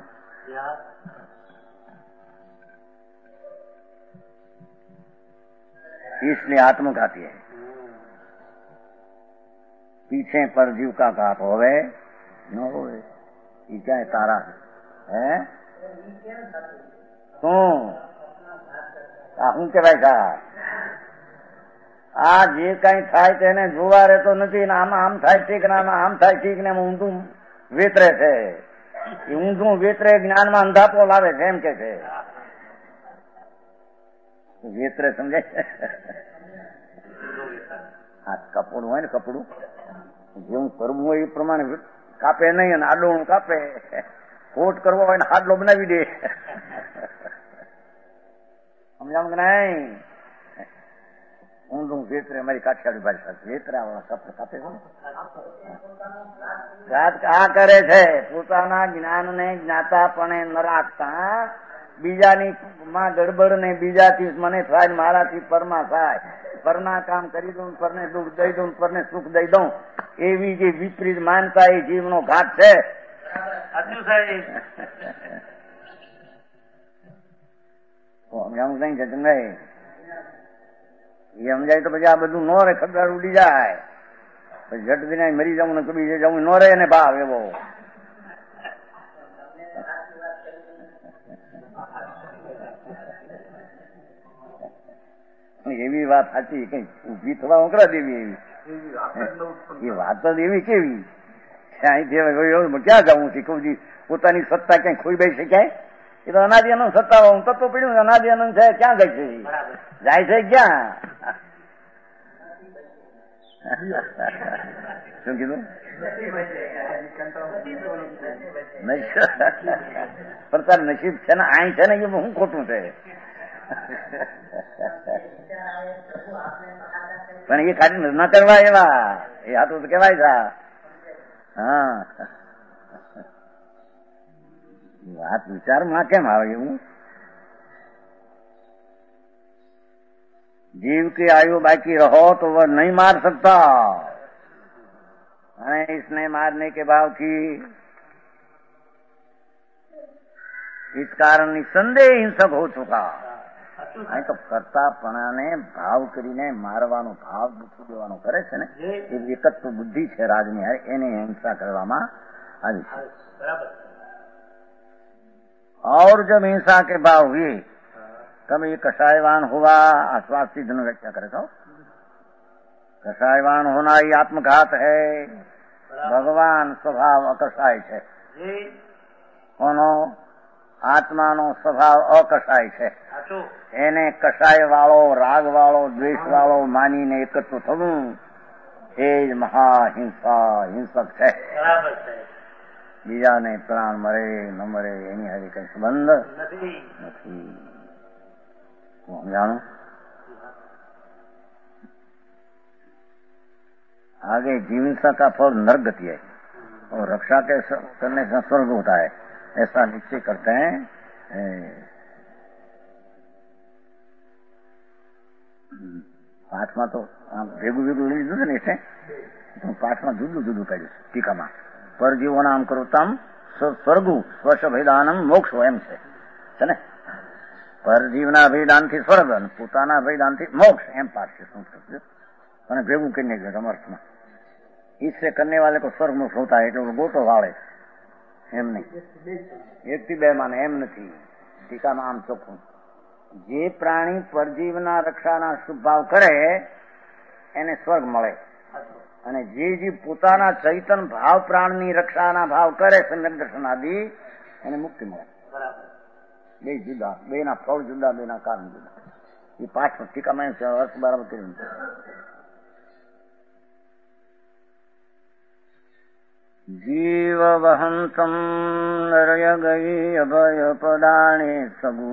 इसलिए आत्मघाती है. पीछे पर जीव का घात होवे न होवे ये क्या है तारा है શું આ શું કેવાય સાહેબ? આ જે કઈ થાય તેને જોવા રહેતો નથી ને આમાં આમ થાય ઠીક ને આમાં આમ થાય ઠીક ને ઊંધું વેતરે છે. એ ઊંધું વેતરે જ્ઞાનમાં અંધાપો લાવે છે એમ કે છે. વેતરે સમજાય? આ કપડું હોય ને, કપડું જેવું કરવું હોય એ પ્રમાણે કાપે નહીં અને આડોણું કાપે. કોટ કરવો હોય ને હાડલો બનાવી દે. સમજાવ કે નહીં? ઊંધું વેતરે મારી કાઠિયાવાડી ભાષા વેતરા વાળા કપડે કાપે છે. આ કરે છે પોતાના જ્ઞાનને જ્ઞાતાપણે ન રાખતા બીજાની માં ગડબડ ને બીજાથી મને થાય મારાથી પરમાં થાય, પરના કામ કરી દઉં, પરને દુઃખ દઈ દઉં, પરને સુખ દઈ દઉં, એવી જે વિપરીત માનતા એ જીવનો ઘાત છે. સમજાવું કઈ છે નહીં? એ સમજાય તો પછી આ બધું નો રે, ખબર ઉડી જાય. પછી ઝટ દિને મરી જવું ને કબી જવું નો રે ને ભાવ એવો. એવી વાત સાચી કઈ ઉભી થવા મોકલા દેવી એવી એ વાત જ એવી કેવી ક્યાં જવું છે? કઉજી પોતાની સત્તા ક્યાંય ખોઈ બેસી શકાય? એ તો અનાદિ અનંત સત્તા હું તત્વ પડ્યું અનાદિ અનંત છે, ક્યાં ગઈ છે? જાય છે ક્યાં? શું કીધું? પણ તાર નસીબ છે ને આઈ છે ને એ શું ખોટું છે? પણ એ ખાલી ન કરવા એવા એ હાથું તો કેવાય છે. હા, વાત વિચારમાં કેમ આવે એવું? जीव की आयु बाकी रहो तो वह नहीं मार सकता, इसने मारने के भाव की इस कारण निसंदेह हिंसक हो चुका. અહીં તો કરતાપણાને ભાવ કરીને મારવાનો ભાવ મૂકી દેવાનો કરે છે ને એ એકત્વ બુદ્ધિ છે રાજની, એને હિંસા કરવામાં આવી છે. और जब हिंसा के भाव हुए तब ये कषायवान हुआ. आश्वासी धन व्याख्या करे तो कषायवान होना ही आत्मघात है. भगवान स्वभाव अकषाय है. કોનો? આત્માનો સ્વભાવ અકષાય છે. એને કષાય વાળો, રાગ વાળો, દ્વેષ વાળો માનીને એકત્વ થવું એ જ મહાહિંસા હિંસક છે. બીજાને પ્રાણ મરે ન મરે એની હારી કઈ સંબંધ નથી. जानो आगे जीविका का फल नरक गति है और रक्षा के करने से स्वर्ग होता है, ऐसा निश्चय करते हैं. पाठमा तो भेगू भेगू लई લીધું ને એટલે પાઠમાં જુદું જુદું કાઢ્યું ટીકામાં. પરજીવો નામ કરોતમ સ્વર્ગુ સ્વશ ભેદાનમ મોક્ષ એમ છે ને. પરજીવના અભિદાનથી સ્વર્ગ અને પોતાના અભિદાનથી મોક્ષ એમ પાઠ છે સંસ્કૃત. અને ભેગું કરીને સમર્થમાં ઈશ્વર કરને વાલે કો સ્વર્ગ મોક્ષ હોતા એટલે ગોટો વાળે એમ નહીં. એક થી બે માને એમ નથી. ટીકામાં આમ ચોખ્ખું જે પ્રાણી પરજીવના રક્ષાના શુભ ભાવ કરે એને સ્વર્ગ મળે, અને જે જીવ પોતાના ચૈતન ભાવ પ્રાણની રક્ષાના ભાવ કરે સમ્યક દર્શન આદિ એને મુક્તિ મળે. બે જુદા, બે ના ફળ જુદા, બે ના કારણ જુદા. એ પાઠ ટીકામાં અર્થ બરાબર કર્યું. જીવ વહંતમ નરય ગઈ અભય પદાણે સગુ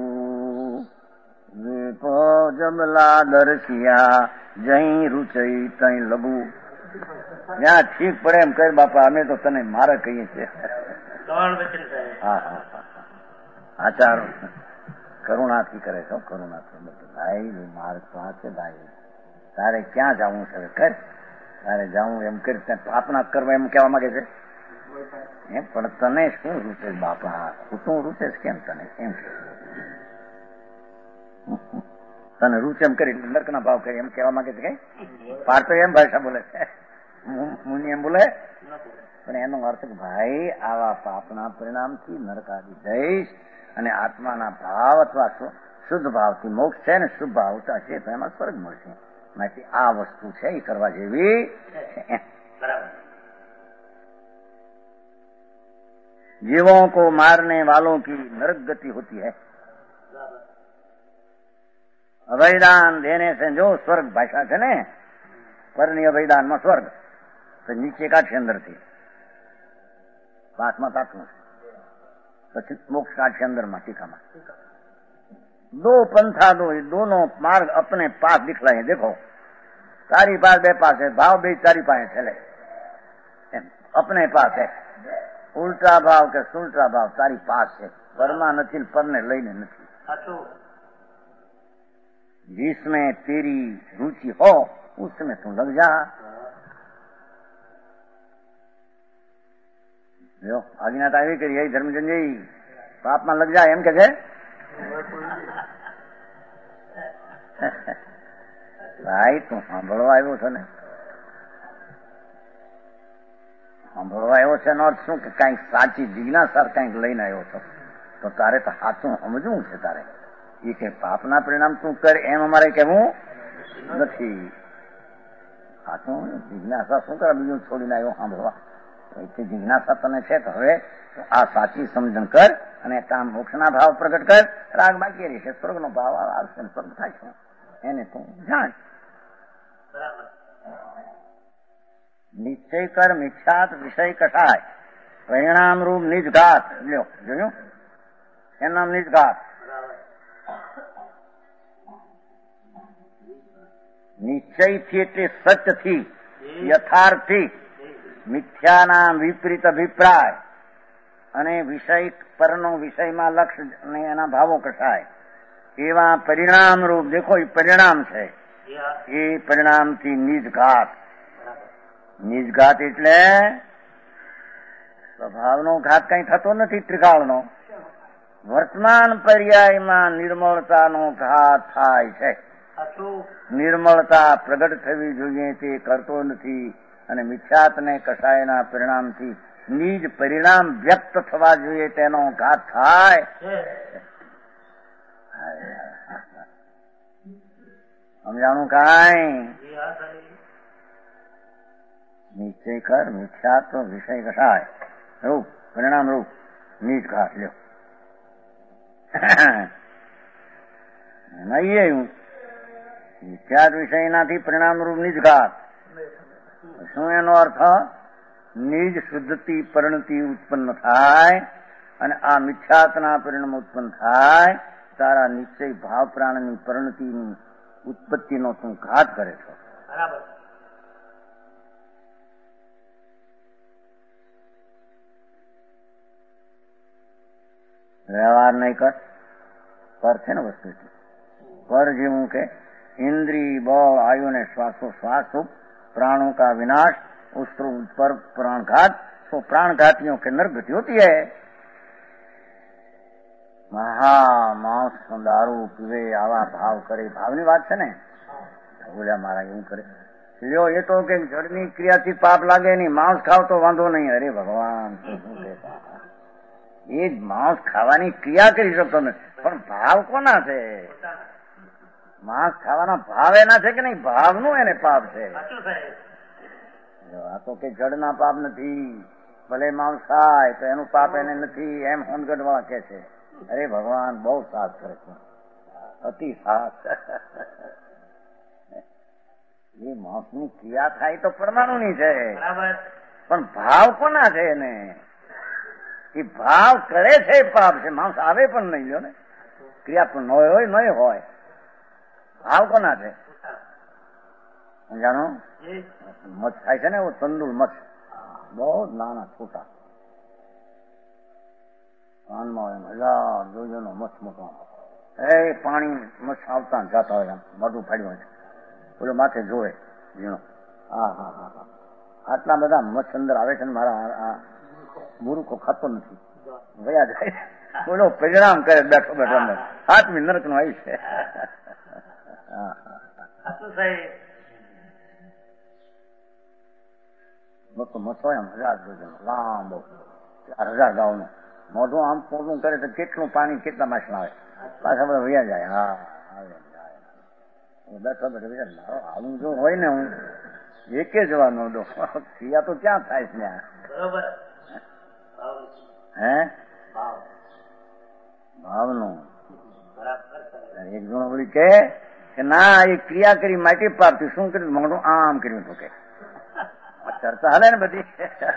વિપો જબલા દર્શિયા જઈ રૂચઈ તઈ લબુ. જ્યાં ઠીક પડે એમ કર બાપા, અમે તો તને મારે કહીએ છીએ. હા હા હા આચાર કરુણાથી કરે છો, કરુણાથી. ભાઈ મારે તો આ છે ભાઈ, તારે ક્યાં જવું છે કર, તારે જવું એમ કરી સ્થાપના કરવા એમ કહેવા માંગે છે એમ. પણ તને શું રૂચે બાપા? ખોટું રૂચે છે કેમ તને? એમ તને રૂચે એમ કરી નર્કના ભાવ કરી એમ કહેવા માંગે છે કઈ? પાર્થ એમ ભાષા બોલે છે, મુનિ એમ બોલે. પણ એનો અર્થ કે ભાઈ આવા પાપના પરિણામથી નરક આવી જઈશ અને આત્માના ભાવ અથવા શુદ્ધ ભાવથી મોક્ષ છે ને શુભ ભાવ થશે તો એમાં સ્વર્ગ મળશે. માટે આ વસ્તુ છે એ કરવા જેવી. जीवों को मारने वालों की नरक गति होती है. अभयदान देने से जो स्वर्ग भाषा છે ને પરની અભયદાનમાં સ્વર્ગ તો નીચે કાઢશે અંદરથી પાસમાં તાકનું પછી મોક્ષ કાઢશે અંદરમાં ટીકામાં. दो पंथा दो, दोनों मार्ग अपने पास दिखलाए. देखो तारी पास बे पास है, भाव बे तारी पास चले अपने पास है. उल्टा भाव के सुलटा भाव तारी पास है, परमा नहीं परने लईने नहीं. जिसमें तेरी रुचि हो उसमें तू लग जा. जो આજ્ઞા તો આવી કરી ધર્મચંદજી પાપમાં લગ જાય એમ કે છે. ભાઈ તું સાંભળવા આવ્યો છે ને, સાંભળવા આવ્યો છે એનો અર્થ શું કે કઈક સાચી જિજ્ઞાસા કઈક લઈને આવ્યો છો તો તારે તો સાચું સમજવું છે. તારે એ કે પાપના પરિણામ તું કર એમ અમારે કહેવું નથી. સાચું જિજ્ઞાસા શું કરે બીજું છોડીને આવ્યો સાંભળવા? એટલી જિજ્ઞાસા તને છે તો હવે આ સાચી સમજણ કર અને કામ મોક્ષના ભાવ પ્રગટ કર. રાગ બાકી રહેશે, સ્વર્ગનો ભાવ આવશે, સ્વર્ગ થાય છે એને તું જાણ. નિશ્ચય કર મિથ્યાત વિષય કસાય, પરિણામ રૂપ નિજઘાત. લ્યો જોયું, એનું નામ નિજઘાત. નિશ્ચયથી એટલે સચથી, યથાર્થથી, મિથ્યાના વિપરીત અભિપ્રાય અને વિષય પરનો વિષયમાં લક્ષ અને એના ભાવો કસાય એવા પરિણામ રૂપ. દેખો એ પરિણામ છે, એ પરિણામથી નિજઘાત. નિજઘાત એટલે સ્વભાવનો ઘાત કઈ થતો નથી, ત્રિકાળનો. વર્તમાન પર્યાયમાં નિર્મળતાનો ઘાત થાય છે. નિર્મળતા પ્રગટ થવી જોઈએ તે કરતો નથી, અને મિથ્યાતને કસાયના પરિણામથી નિજ પરિણામ વ્યક્ત થવા જોઈએ તેનો ઘાત થાય. સમજાણું કાંઈ? નિશ્ચય કર મિથ્યાત્વ વિષય કસાય રૂપ પરિણામ રૂપ નિજ ઘાત. લ્યો નહીં મિથ્યાત વિષયનાથી પરિણામ રૂપ નિજ ઘાત. શું એનો અર્થ? નિજ શુદ્ધતિ પરિણતિ ઉત્પન્ન થાય અને આ મિથ્યાતના પરિણામ ઉત્પન્ન થાય. તારા નિશ્ચય ભાવ પ્રાણની પરિણતિની ઉત્પત્તિનો તું ઘાત કરે છો. બરાબર. વ્યવહાર નહીં કર, પર છે ને વસ્તુ. પર જેવું કે इंद्रिय बल आयु ने श्वासो श्वास रूप प्राणों का विनाश, उस पर प्राणघात, तो प्राणघातियों के नरगति होती है. મહા માંસ દારૂ પીવે આવા ભાવ કરે, ભાવની વાત છે ને. બોલ્યા મારા એવું કરે. લ્યો એ તો કે જળની ક્રિયાથી પાપ લાગે નહીં, માંસ ખાવ તો વાંધો નહીં. અરે ભગવાન, એ માંસ ખાવાની ક્રિયા કરી શકતો નથી, પણ ભાવ કોના છે? માંસ ખાવાના ભાવ એના છે કે નહીં? ભાવનું એને પાપ છે. આ તો કે જળના પાપ નથી, ભલે માંસ ખાય તો એનું પાપ એને નથી, એમ હોનગઢ વાળા કે છે. અરે ભગવાન બહુ સાથ કરે છે, અતિ સાથ. એ માંસની ક્રિયા થાય તો પરમાણુની છે, પણ ભાવ કોના છે એને? એ ભાવ કરે છે પાપ છે. માંસ આવે પણ નહીં, લ્યો ને, ક્રિયા પણ ન હોય નહીં હોય, ભાવ કોના છે? જાણો મચ્છ થાય છે ને, એવો તંદુર મચ્છ, બહુ નાના છોટા કાનમાં હોય, હજાર જોજો નો મચ્છ મોટો. એ પાણી મચ્છ આવતા જતા હોય, મોટું ફાડ્યું હોય, પેલો માથે જોવે ઝીણો. હા હા હા હા આટલા બધા મચ્છ અંદર આવે છે ને, મારા મૂર્ખો ખાતો નથી, ગયા જાય. બોલો પરિણામ કરે બેઠો બેઠો અંદર આત્મી નરક નું આવી છે. મચ્છો એમ હજાર જોજો લાંબો, ચાર હજાર ગાઉ નો મોઢું આમ પોતું કરે તો કેટલું પાણી કેટલા માછ આવે, પાછા બધા વયા જાય. હા બેઠો બેઠો મારો આવું જો હોય ને, હું એકે જવાનો દો, ક્રિયા તો ક્યાં થાય છે બરોબર. હે ભાવનું એક જણો બોલી કે ના એ ક્રિયા કરી માટી પાપતી, શું કર્યું? મોઢું આમ કર્યું તો કે ચર્ચા હાલે ને બધી.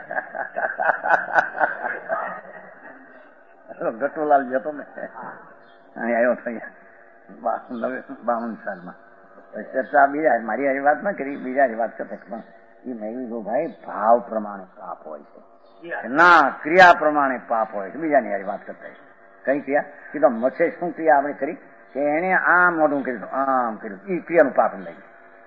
ગટુલાલ જતો ને અહીં આવ્યો થઈ બાવન સાલમાં ચર્ચા બીજા મારી હારી વાત ના કરી, બીજા હારી વાત કરતા. પણ એ મેં કીધું ભાઈ ભાવ પ્રમાણે પાપ હોય છે, ના ક્રિયા પ્રમાણે પાપ હોય છે. બીજાની હારી વાત કરતા કઈ ક્રિયા કીધું મચ્છે શું ક્રિયા આપણે કરી કે એને આમ મોઢું કર્યું આમ કર્યું, એ ક્રિયાનું પાપ નહીં.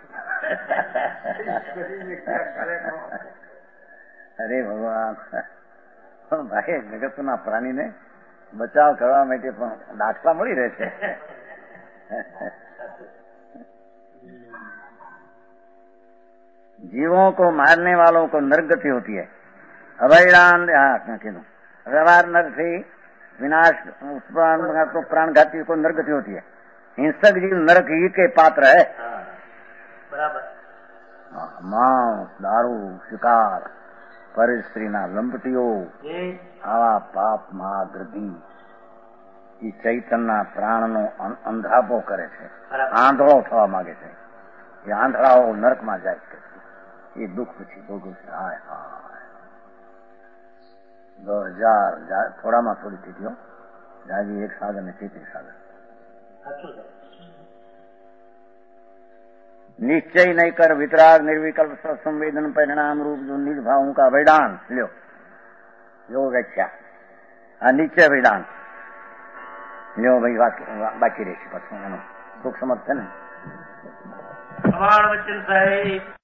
અરે ભગવાન, પણ ભાઈ જગતના પ્રાણીને બચાવ કરવા માટે પણ દાખલા મળી રહે છે. जीवों को मारने वालों को नरगति होती है. अभयदान कीधું व्यवहार नर से विनाश तो प्राणघाती को नरगति होती है. हिंसक जीव नरक ही के पात्र है. बराबर. માંસ દારૂ શિકાર પરિસ્ત્રીના લંપટીઓ આવા પાપમાં ગૃધી એ ચૈતનના પ્રાણનો અંધાપો કરે છે, આંધળો થવા માંગે છે. એ આંધળાઓ નરકમાં જાય છે. એ દુઃખ પછી ભોગવું છે. હાય હાય દસ હજાર થોડામાં થોડી સ્થિતિઓ જાગી એક સાગર ને ચેતરી સાગર. નિશ્ચય નહીં કર વિતરાગ નિર્વિકલ્પ સંવેદન પરિણામ રૂપ જો નિર્ભાવ का वेदांत લ્યો યો વ્યાખ્યા આ નિશ્ચય વેદાંત લ્યો ભાઈ બાકી રહેશે પછી એનો સુખ સમજ છે ને. વચન સાહેબ